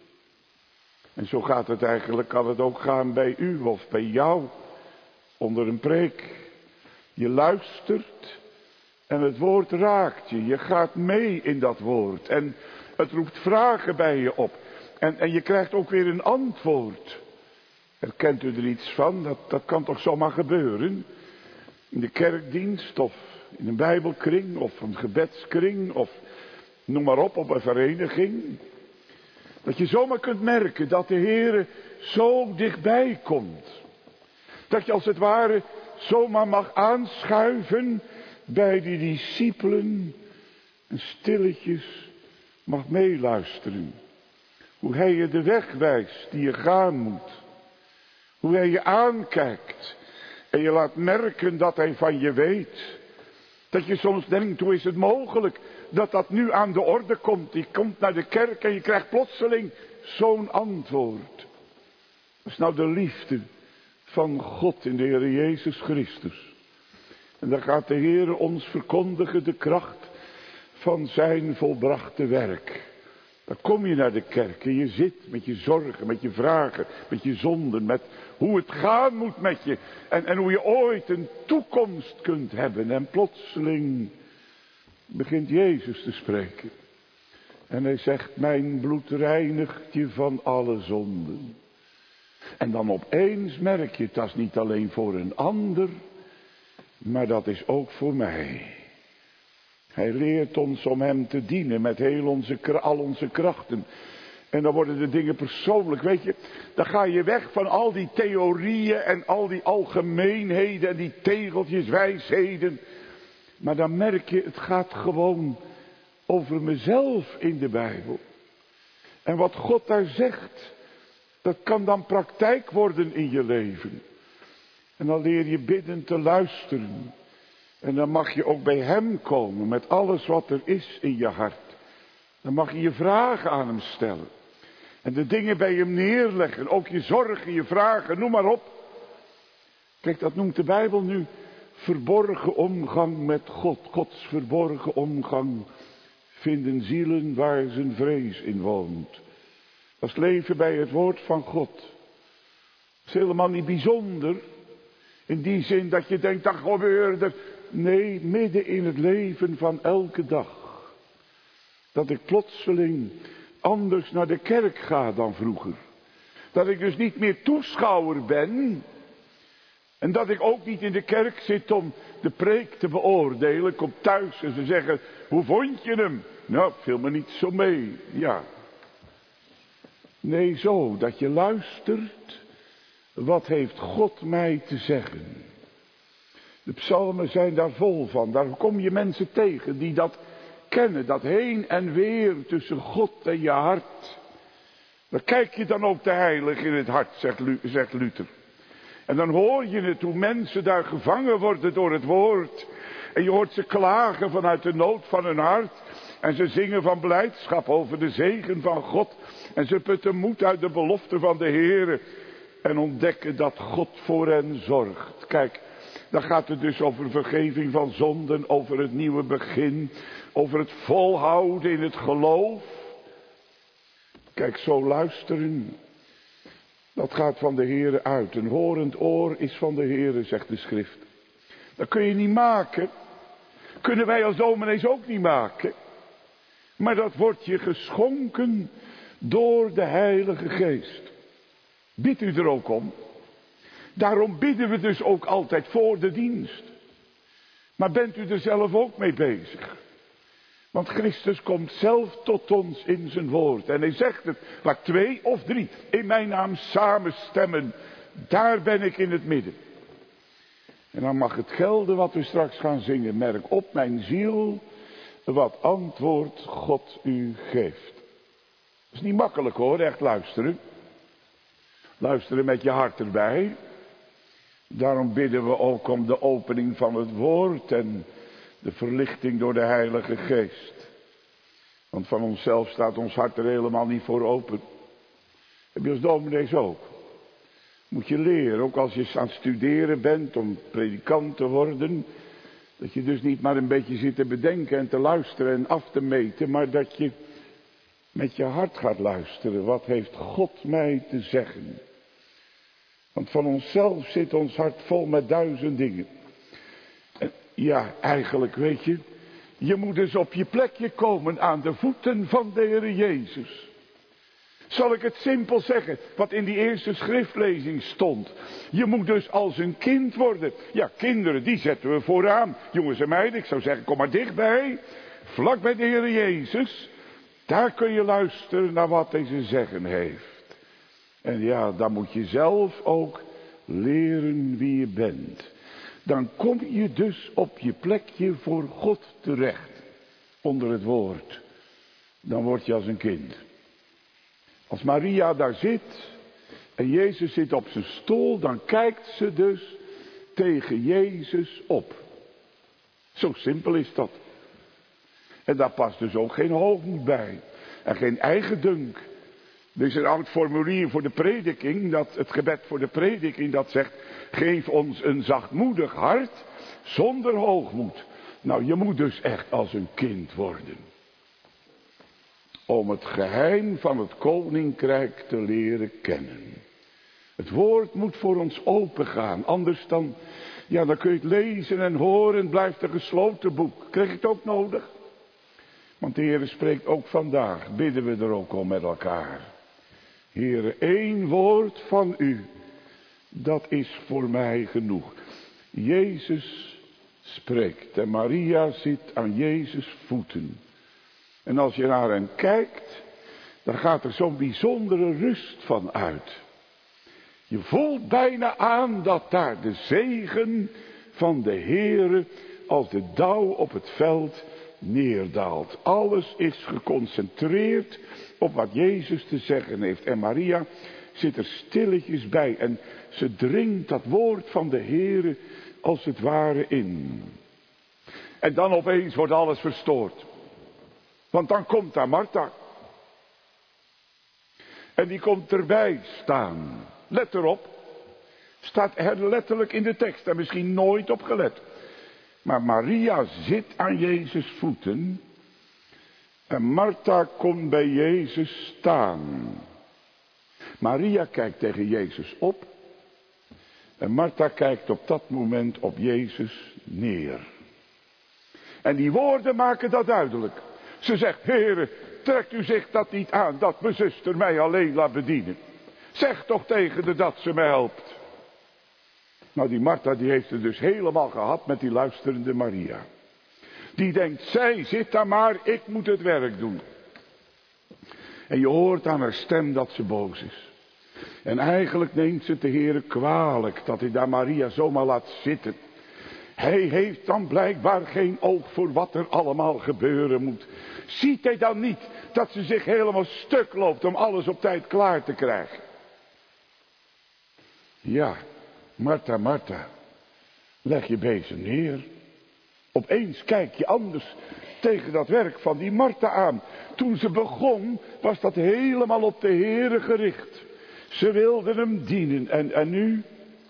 En zo gaat het eigenlijk, kan het ook gaan bij u of bij jou onder een preek. Je luistert en het woord raakt je. Je gaat mee in dat woord en het roept vragen bij je op. En, en je krijgt ook weer een antwoord. Herkent u er iets van? Dat, dat kan toch zomaar gebeuren? In de kerkdienst of in een bijbelkring of een gebedskring of noem maar op, op een vereniging. Dat je zomaar kunt merken dat de Heere zo dichtbij komt. Dat je als het ware zomaar mag aanschuiven bij die discipelen en stilletjes mag meeluisteren. Hoe hij je de weg wijst die je gaan moet. Hoe hij je aankijkt en je laat merken dat hij van je weet. Dat je soms denkt, hoe is het mogelijk dat dat nu aan de orde komt. Je komt naar de kerk en je krijgt plotseling zo'n antwoord. Dat is nou de liefde van God in de Heer Jezus Christus. En dan gaat de Heer ons verkondigen de kracht van zijn volbrachte werk. Dan kom je naar de kerk en je zit met je zorgen, met je vragen, met je zonden, met hoe het gaan moet met je. En, en hoe je ooit een toekomst kunt hebben. En plotseling begint Jezus te spreken. En hij zegt, mijn bloed reinigt je van alle zonden. En dan opeens merk je, dat is niet alleen voor een ander, maar dat is ook voor mij. Hij leert ons om hem te dienen met heel onze, al onze krachten. En dan worden de dingen persoonlijk, weet je. Dan ga je weg van al die theorieën en al die algemeenheden en die tegeltjes, wijsheden. Maar dan merk je, het gaat gewoon over mezelf in de Bijbel. En wat God daar zegt, dat kan dan praktijk worden in je leven. En dan leer je bidden te luisteren. En dan mag je ook bij hem komen met alles wat er is in je hart. Dan mag je je vragen aan hem stellen. En de dingen bij hem neerleggen. Ook je zorgen, je vragen, noem maar op. Kijk, dat noemt de Bijbel nu verborgen omgang met God. Gods verborgen omgang vinden zielen waar zijn vrees in woont. Dat is leven bij het woord van God. Dat is helemaal niet bijzonder. In die zin dat je denkt, dat gebeurt er. Nee, midden in het leven van elke dag. Dat ik plotseling anders naar de kerk ga dan vroeger. Dat ik dus niet meer toeschouwer ben. En dat ik ook niet in de kerk zit om de preek te beoordelen. Ik kom thuis en ze zeggen, hoe vond je hem? Nou, viel me niet zo mee, ja. Nee, zo, dat je luistert. Wat heeft God mij te zeggen? De psalmen zijn daar vol van. Daar kom je mensen tegen die dat kennen. Dat heen en weer tussen God en je hart. Dan kijk je dan ook de heilige in het hart, zegt, Lu- zegt Luther. En dan hoor je het hoe mensen daar gevangen worden door het woord. En je hoort ze klagen vanuit de nood van hun hart. En ze zingen van blijdschap over de zegen van God. En ze putten moed uit de belofte van de Heere. En ontdekken dat God voor hen zorgt. Kijk, dan gaat het dus over vergeving van zonden. Over het nieuwe begin. Over het volhouden in het geloof. Kijk, zo luisteren. Dat gaat van de Heere uit. Een horend oor is van de Heere, zegt de schrift. Dat kun je niet maken. Kunnen wij als dominees ook niet maken. Maar dat wordt je geschonken door de Heilige Geest. Bidt u er ook om. Daarom bidden we dus ook altijd voor de dienst. Maar bent u er zelf ook mee bezig? Want Christus komt zelf tot ons in zijn woord. En hij zegt het, waar twee of drie in mijn naam samen stemmen, daar ben ik in het midden. En dan mag het gelden wat we straks gaan zingen. Merk op mijn ziel, wat antwoord God u geeft. Dat is niet makkelijk hoor, echt luisteren. Luisteren met je hart erbij. Daarom bidden we ook om de opening van het woord en de verlichting door de Heilige Geest. Want van onszelf staat ons hart er helemaal niet voor open. Heb je als dominees ook. Moet je leren, ook als je aan het studeren bent om predikant te worden. Dat je dus niet maar een beetje zit te bedenken en te luisteren en af te meten. Maar dat je met je hart gaat luisteren. Wat heeft God mij te zeggen? Want van onszelf zit ons hart vol met duizend dingen. En ja, eigenlijk weet je. Je moet dus op je plekje komen aan de voeten van de Heer Jezus. Zal ik het simpel zeggen, wat in die eerste schriftlezing stond. Je moet dus als een kind worden. Ja, kinderen, die zetten we vooraan. Jongens en meiden, ik zou zeggen, kom maar dichtbij. Vlak bij de Heer Jezus. Daar kun je luisteren naar wat hij te zeggen heeft. En ja, dan moet je zelf ook leren wie je bent. Dan kom je dus op je plekje voor God terecht. Onder het woord. Dan word je als een kind. Als Maria daar zit en Jezus zit op zijn stoel, dan kijkt ze dus tegen Jezus op. Zo simpel is dat. En daar past dus ook geen hoogmoed bij. En geen eigendunk. Er is een oud formulier voor de prediking, dat, het gebed voor de prediking, dat zegt: geef ons een zachtmoedig hart, zonder hoogmoed. Nou, je moet dus echt als een kind worden. Om het geheim van het koninkrijk te leren kennen. Het woord moet voor ons opengaan. Anders dan, ja, dan kun je het lezen en horen en blijft een gesloten boek. Krijg je het ook nodig? Want de Heer spreekt ook vandaag. Bidden we er ook om met elkaar. Heere, één woord van u. Dat is voor mij genoeg. Jezus spreekt. En Maria zit aan Jezus' voeten. En als je naar hen kijkt, dan gaat er zo'n bijzondere rust van uit. Je voelt bijna aan dat daar de zegen van de Heere als de dauw op het veld neerdaalt. Alles is geconcentreerd op wat Jezus te zeggen heeft. En Maria zit er stilletjes bij en ze dringt dat woord van de Heere als het ware in. En dan opeens wordt alles verstoord. Want dan komt daar Martha. En die komt erbij staan. Let erop. Staat er letterlijk in de tekst. En misschien nooit op gelet. Maar Maria zit aan Jezus' voeten. En Martha komt bij Jezus staan. Maria kijkt tegen Jezus op. En Martha kijkt op dat moment op Jezus neer. En die woorden maken dat duidelijk. Ze zegt, Heere, trekt u zich dat niet aan, dat mijn zuster mij alleen laat bedienen. Zeg toch tegen haar dat ze mij helpt. Nou, die Martha die heeft het dus helemaal gehad met die luisterende Maria. Die denkt, zij zit daar maar, ik moet het werk doen. En je hoort aan haar stem dat ze boos is. En eigenlijk neemt ze de Heere kwalijk dat hij daar Maria zomaar laat zitten. Hij heeft dan blijkbaar geen oog voor wat er allemaal gebeuren moet. Ziet hij dan niet dat ze zich helemaal stuk loopt om alles op tijd klaar te krijgen? Ja, Martha, Martha, leg je bezem neer. Opeens kijk je anders tegen dat werk van die Martha aan. Toen ze begon, was dat helemaal op de Heere gericht. Ze wilde hem dienen en, en nu...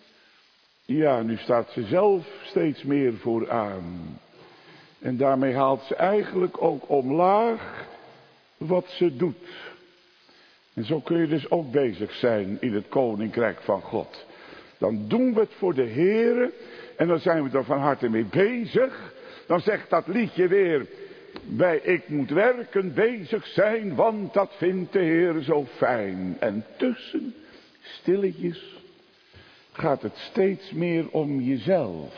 Ja, nu staat ze zelf steeds meer vooraan. En daarmee haalt ze eigenlijk ook omlaag wat ze doet. En zo kun je dus ook bezig zijn in het koninkrijk van God. Dan doen we het voor de Heere en dan zijn we er van harte mee bezig. Dan zegt dat liedje weer, bij ik moet werken, bezig zijn, want dat vindt de Heere zo fijn. En tussen, stilletjes, gaat het steeds meer om jezelf.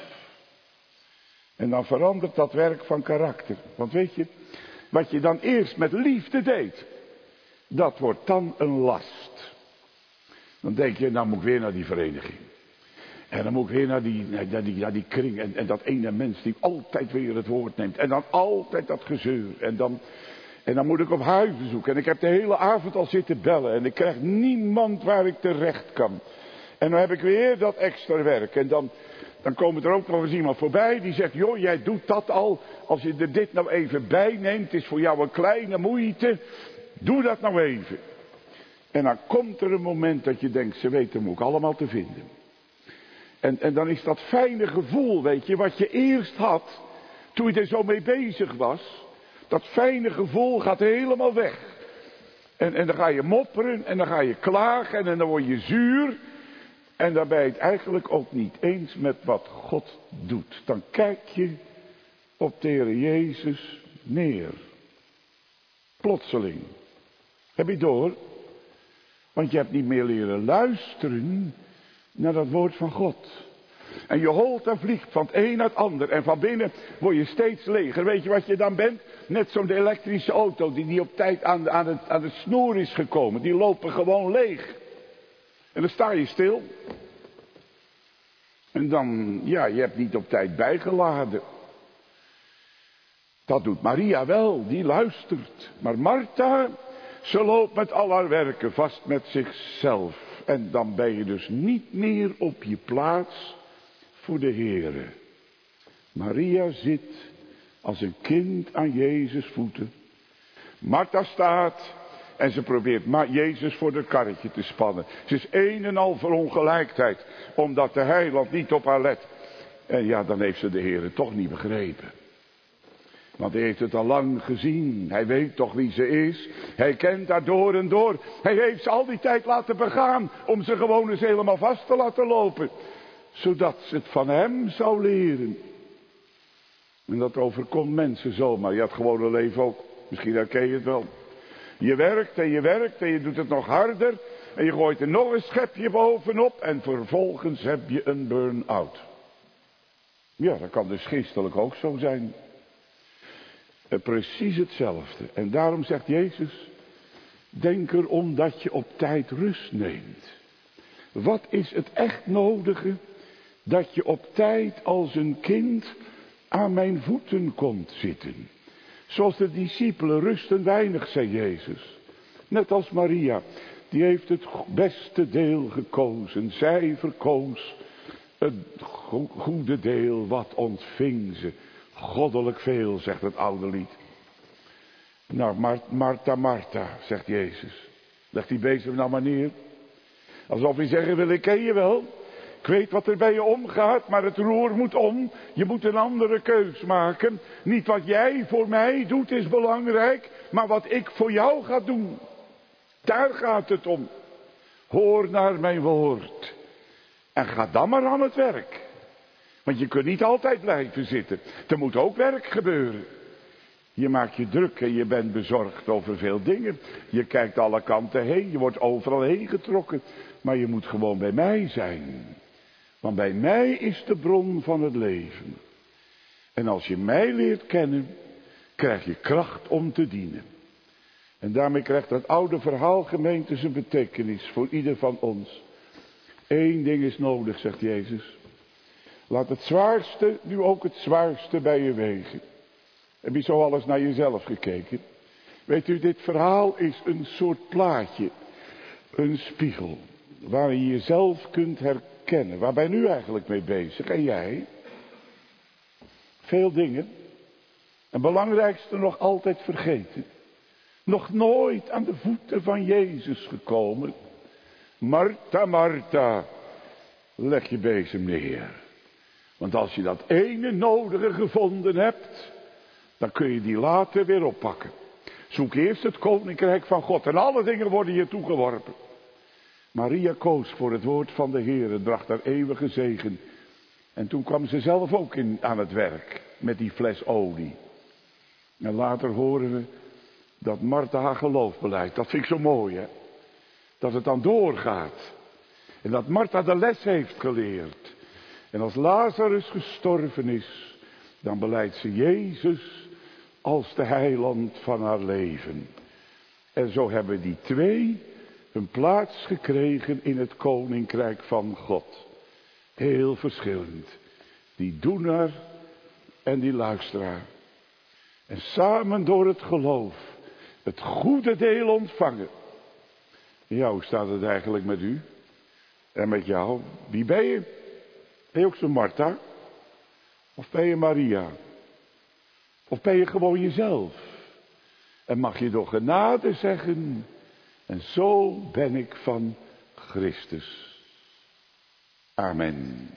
En dan verandert dat werk van karakter. Want weet je, wat je dan eerst met liefde deed, dat wordt dan een last. Dan denk je, nou moet ik weer naar die vereniging. En dan moet ik weer naar die, naar die, naar die kring. En, en dat ene mens die altijd weer het woord neemt. En dan altijd dat gezeur. En dan, en dan moet ik op huisbezoek. En ik heb de hele avond al zitten bellen. En ik krijg niemand waar ik terecht kan. En dan heb ik weer dat extra werk. En dan, dan komt er ook nog eens iemand voorbij die zegt, joh, jij doet dat al. Als je er dit nou even bij neemt, het is voor jou een kleine moeite. Doe dat nou even. En dan komt er een moment dat je denkt, ze weten hem ook allemaal te vinden. En, en dan is dat fijne gevoel, weet je, wat je eerst had, toen je er zo mee bezig was. Dat fijne gevoel gaat helemaal weg. En, en dan ga je mopperen en dan ga je klagen en dan word je zuur. En dan ben je het eigenlijk ook niet eens met wat God doet. Dan kijk je op de Heer Jezus neer. Plotseling. Heb je door? Want je hebt niet meer leren luisteren naar dat woord van God. En je holt en vliegt van het een naar het ander. En van binnen word je steeds leger. Weet je wat je dan bent? Net zo'n elektrische auto die niet op tijd aan de, aan, het, aan de snoer is gekomen. Die lopen gewoon leeg. En dan sta je stil. En dan, ja, je hebt niet op tijd bijgeladen. Dat doet Maria wel, die luistert. Maar Martha, ze loopt met al haar werken vast met zichzelf. En dan ben je dus niet meer op je plaats voor de Heere. Maria zit als een kind aan Jezus' voeten. Martha staat en ze probeert Jezus voor het karretje te spannen. Ze is een en al verongelijkheid, omdat de heiland niet op haar let. En ja, dan heeft ze de Heere toch niet begrepen. Want hij heeft het al lang gezien. Hij weet toch wie ze is. Hij kent haar door en door. Hij heeft ze al die tijd laten begaan. Om ze gewoon eens helemaal vast te laten lopen. Zodat ze het van hem zou leren. En dat overkomt mensen zomaar. Je had gewoon een leven ook. Misschien herken je het wel. Je werkt en je werkt en je doet het nog harder. En je gooit er nog een schepje bovenop. En vervolgens heb je een burn-out. Ja, dat kan dus geestelijk ook zo zijn. En precies hetzelfde. En daarom zegt Jezus, denk erom dat je op tijd rust neemt. Wat is het echt nodige? Dat je op tijd als een kind aan mijn voeten komt zitten. Zoals de discipelen rusten weinig, zei Jezus. Net als Maria, die heeft het beste deel gekozen. Zij verkoos het goede deel, wat ontving ze. Goddelijk veel, zegt het oude lied. Nou, Martha, Martha, zegt Jezus. Legt die bezem nou maar neer. Alsof hij zeggen wil, ik ken je wel. Ik weet wat er bij je omgaat, maar het roer moet om. Je moet een andere keus maken. Niet wat jij voor mij doet is belangrijk, maar wat ik voor jou ga doen. Daar gaat het om. Hoor naar mijn woord. En ga dan maar aan het werk. Want je kunt niet altijd blijven zitten. Er moet ook werk gebeuren. Je maakt je druk en je bent bezorgd over veel dingen. Je kijkt alle kanten heen, je wordt overal heen getrokken. Maar je moet gewoon bij mij zijn. Want bij mij is de bron van het leven. En als je mij leert kennen, krijg je kracht om te dienen. En daarmee krijgt dat oude verhaal, gemeente, zijn betekenis voor ieder van ons. Eén ding is nodig, zegt Jezus. Laat het zwaarste nu ook het zwaarste bij je wegen. Heb je zo alles naar jezelf gekeken? Weet u, dit verhaal is een soort plaatje. Een spiegel. Waarin je jezelf kunt herkennen. Waar ben je nu eigenlijk mee bezig? En jij? Veel dingen. En belangrijkste nog altijd vergeten. Nog nooit aan de voeten van Jezus gekomen. Martha, Martha. Leg je bezem neer. Want als je dat ene nodige gevonden hebt, dan kun je die later weer oppakken. Zoek eerst het koninkrijk van God en alle dingen worden je toegeworpen. Maria koos voor het woord van de Heer en bracht haar eeuwige zegen. En toen kwam ze zelf ook in, aan het werk met die fles olie. En later horen we dat Martha haar geloof beleidt. Dat vind ik zo mooi, hè. Dat het dan doorgaat. En dat Martha de les heeft geleerd. En als Lazarus gestorven is, dan beleidt ze Jezus als de heiland van haar leven. En zo hebben die twee een plaats gekregen in het koninkrijk van God. Heel verschillend. Die doener en die luisteraar. En samen door het geloof het goede deel ontvangen. Ja, hoe staat het eigenlijk met u? En met jou? Wie ben je? Ben je ook zo'n Martha? Of ben je Maria? Of ben je gewoon jezelf? En mag je door genade zeggen, en zo ben ik van Christus. Amen.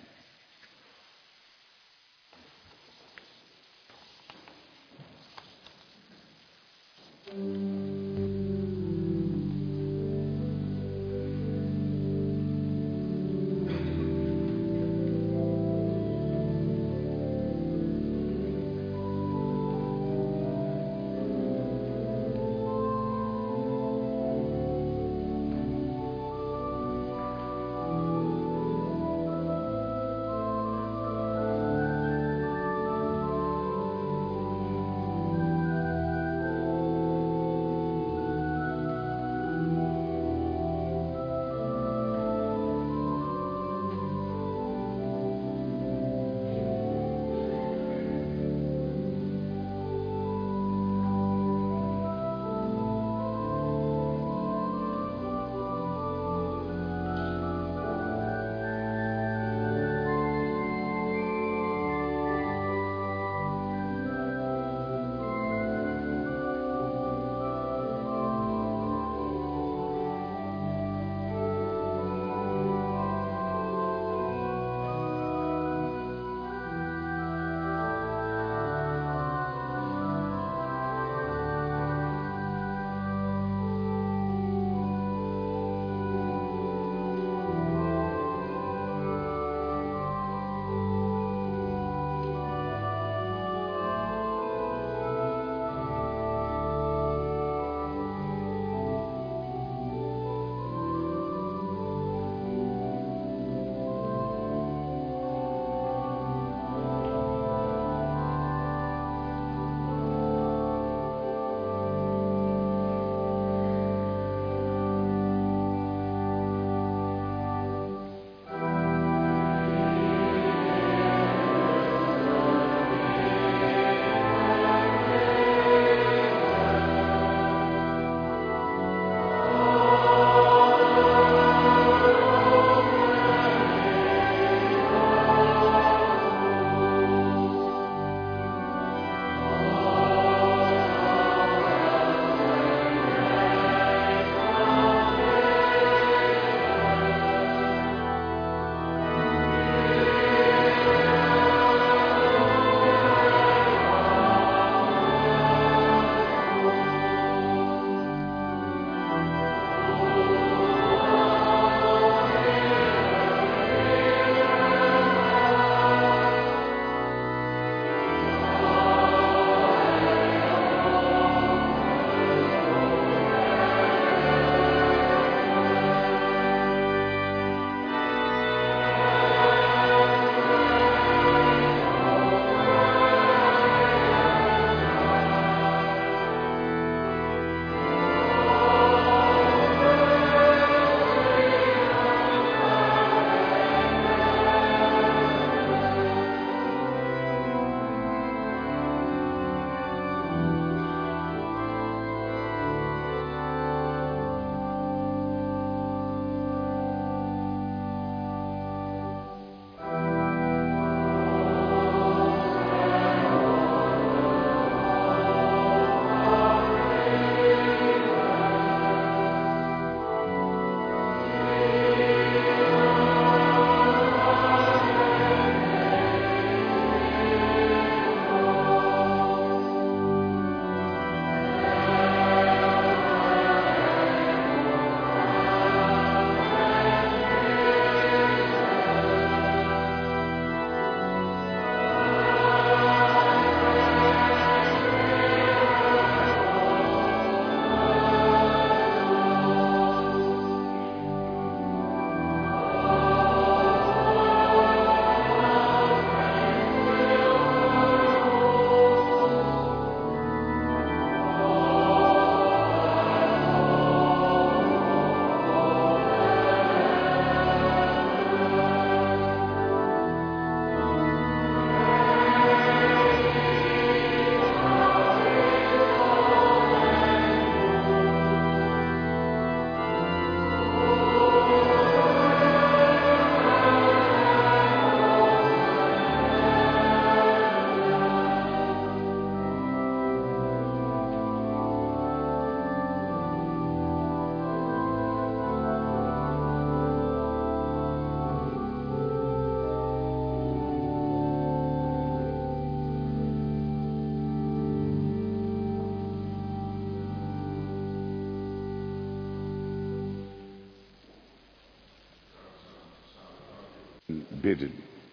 bidden.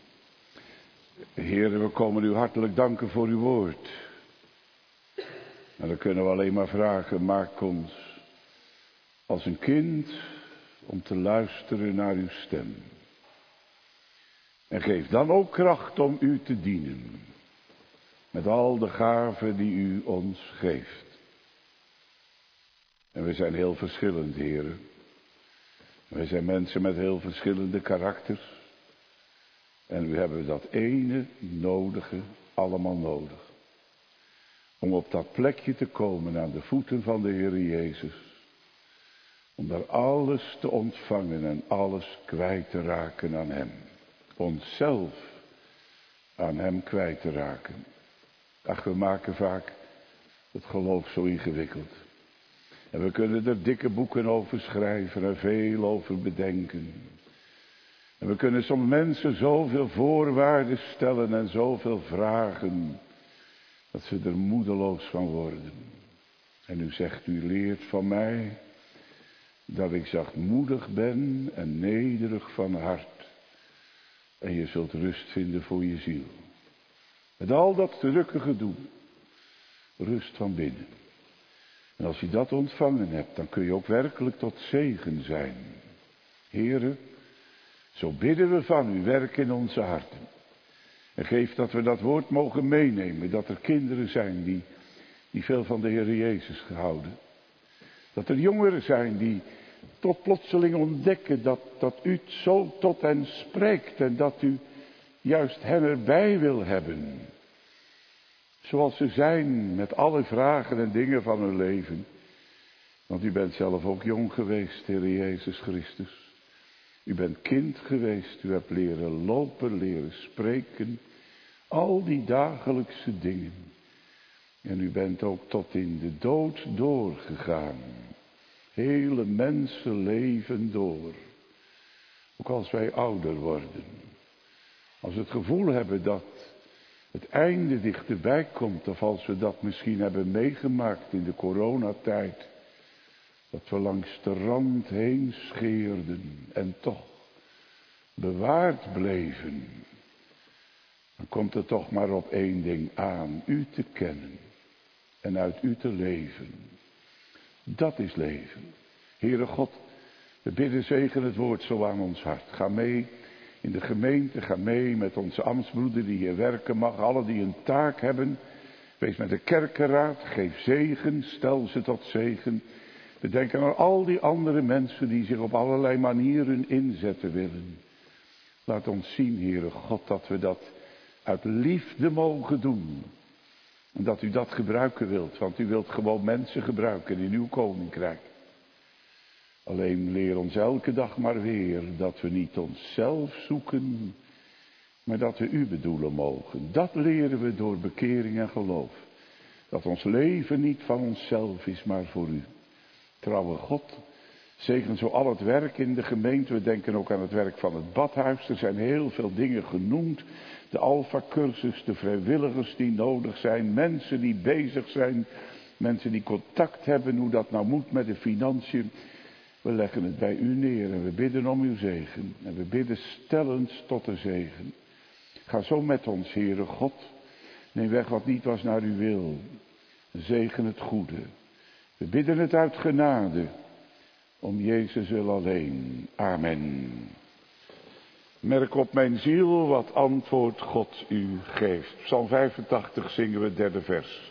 Heer, we komen u hartelijk danken voor uw woord. En dan kunnen we alleen maar vragen, maak ons als een kind om te luisteren naar uw stem. En geef dan ook kracht om u te dienen. Met al de gaven die u ons geeft. En we zijn heel verschillend, heren. Wij zijn mensen met heel verschillende karakters. En we hebben dat ene nodige allemaal nodig. Om op dat plekje te komen aan de voeten van de Heer Jezus. Om daar alles te ontvangen en alles kwijt te raken aan Hem. Onszelf aan Hem kwijt te raken. Ach, we maken vaak het geloof zo ingewikkeld. En we kunnen er dikke boeken over schrijven en veel over bedenken. En we kunnen soms mensen zoveel voorwaarden stellen en zoveel vragen, dat ze er moedeloos van worden. En u zegt, u leert van mij, dat ik zachtmoedig ben en nederig van hart. En je zult rust vinden voor je ziel. Met al dat drukke gedoe, rust van binnen. En als je dat ontvangen hebt, dan kun je ook werkelijk tot zegen zijn. Here, zo bidden we van u, werk in onze harten. En geef dat we dat woord mogen meenemen, dat er kinderen zijn die, die veel van de Heer Jezus houden. Dat er jongeren zijn die tot plotseling ontdekken dat, dat u zo tot hen spreekt en dat u juist hen erbij wil hebben. Zoals ze zijn met alle vragen en dingen van hun leven. Want u bent zelf ook jong geweest, Heer Jezus Christus. U bent kind geweest, u hebt leren lopen, leren spreken. Al die dagelijkse dingen. En u bent ook tot in de dood doorgegaan. Hele mensenleven door. Ook als wij ouder worden. Als we het gevoel hebben dat het einde dichterbij komt, of als we dat misschien hebben meegemaakt in de coronatijd, dat we langs de rand heen scheerden en toch bewaard bleven, dan komt het toch maar op één ding aan, u te kennen en uit u te leven. Dat is leven. Heere God, we bidden zegen het woord zo aan ons hart. Ga mee in de gemeente, ga mee met onze ambtsbroeder die hier werken mag. Alle die een taak hebben. Wees met de kerkenraad, geef zegen, stel ze tot zegen. We denken aan al die andere mensen die zich op allerlei manieren inzetten willen. Laat ons zien, Heere God, dat we dat uit liefde mogen doen. En dat u dat gebruiken wilt, want u wilt gewoon mensen gebruiken in uw koninkrijk. Alleen leer ons elke dag maar weer dat we niet onszelf zoeken, maar dat we u bedoelen mogen. Dat leren we door bekering en geloof. Dat ons leven niet van onszelf is, maar voor u. Trouwe God, zegen zo al het werk in de gemeente. We denken ook aan het werk van het badhuis. Er zijn heel veel dingen genoemd. De Alpha-cursus, de vrijwilligers die nodig zijn. Mensen die bezig zijn. Mensen die contact hebben, hoe dat nou moet met de financiën. We leggen het bij u neer en we bidden om uw zegen. En we bidden stellens tot de zegen. Ga zo met ons, Heere God. Neem weg wat niet was naar uw wil. Zegen het goede. We bidden het uit genade. Om Jezus wil alleen. Amen. Merk op mijn ziel wat antwoord God u geeft. Psalm vijfentachtig zingen we het derde vers.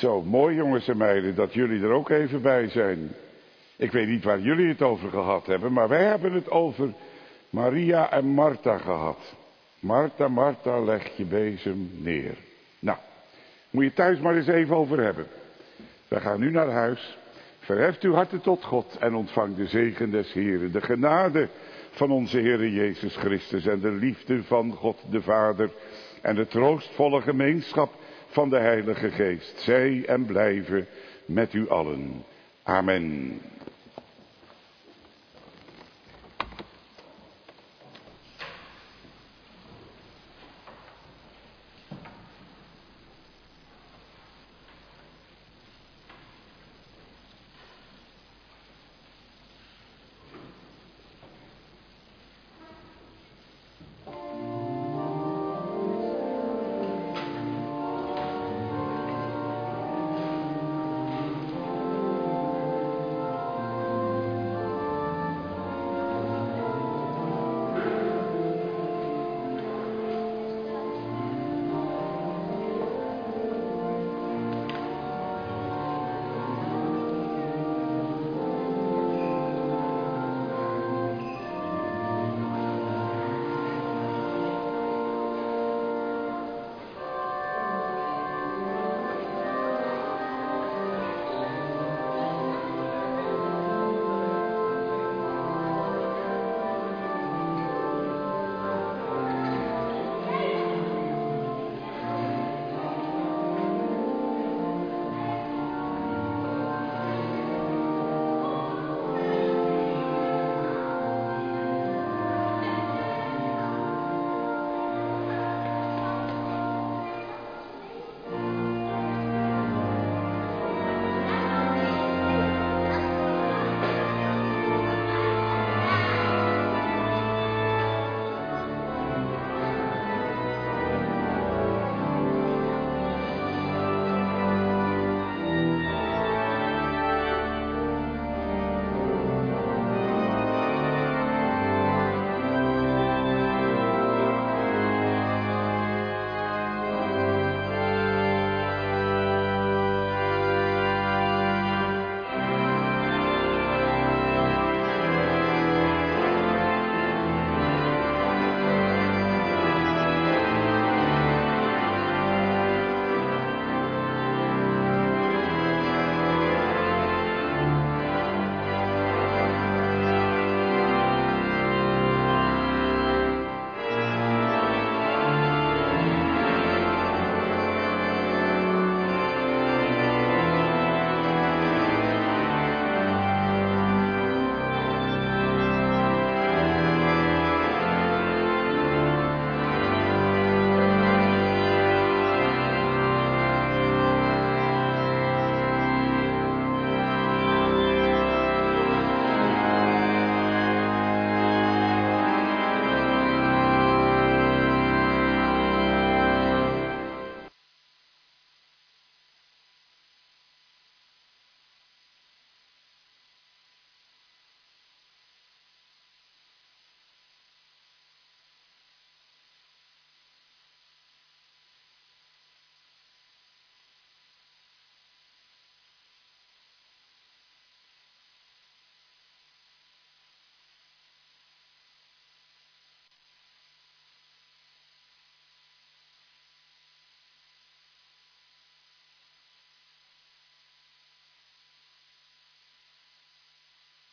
Zo, mooi jongens en meiden dat jullie er ook even bij zijn. Ik weet niet waar jullie het over gehad hebben, maar wij hebben het over Maria en Martha gehad. Martha, Martha, leg je bezem neer. Nou, moet je thuis maar eens even over hebben. We gaan nu naar huis. Verheft uw harten tot God en ontvang de zegen des Heeren, de genade van onze Heere Jezus Christus en de liefde van God de Vader en de troostvolle gemeenschap van de Heilige Geest. Zij en blijven met u allen. Amen.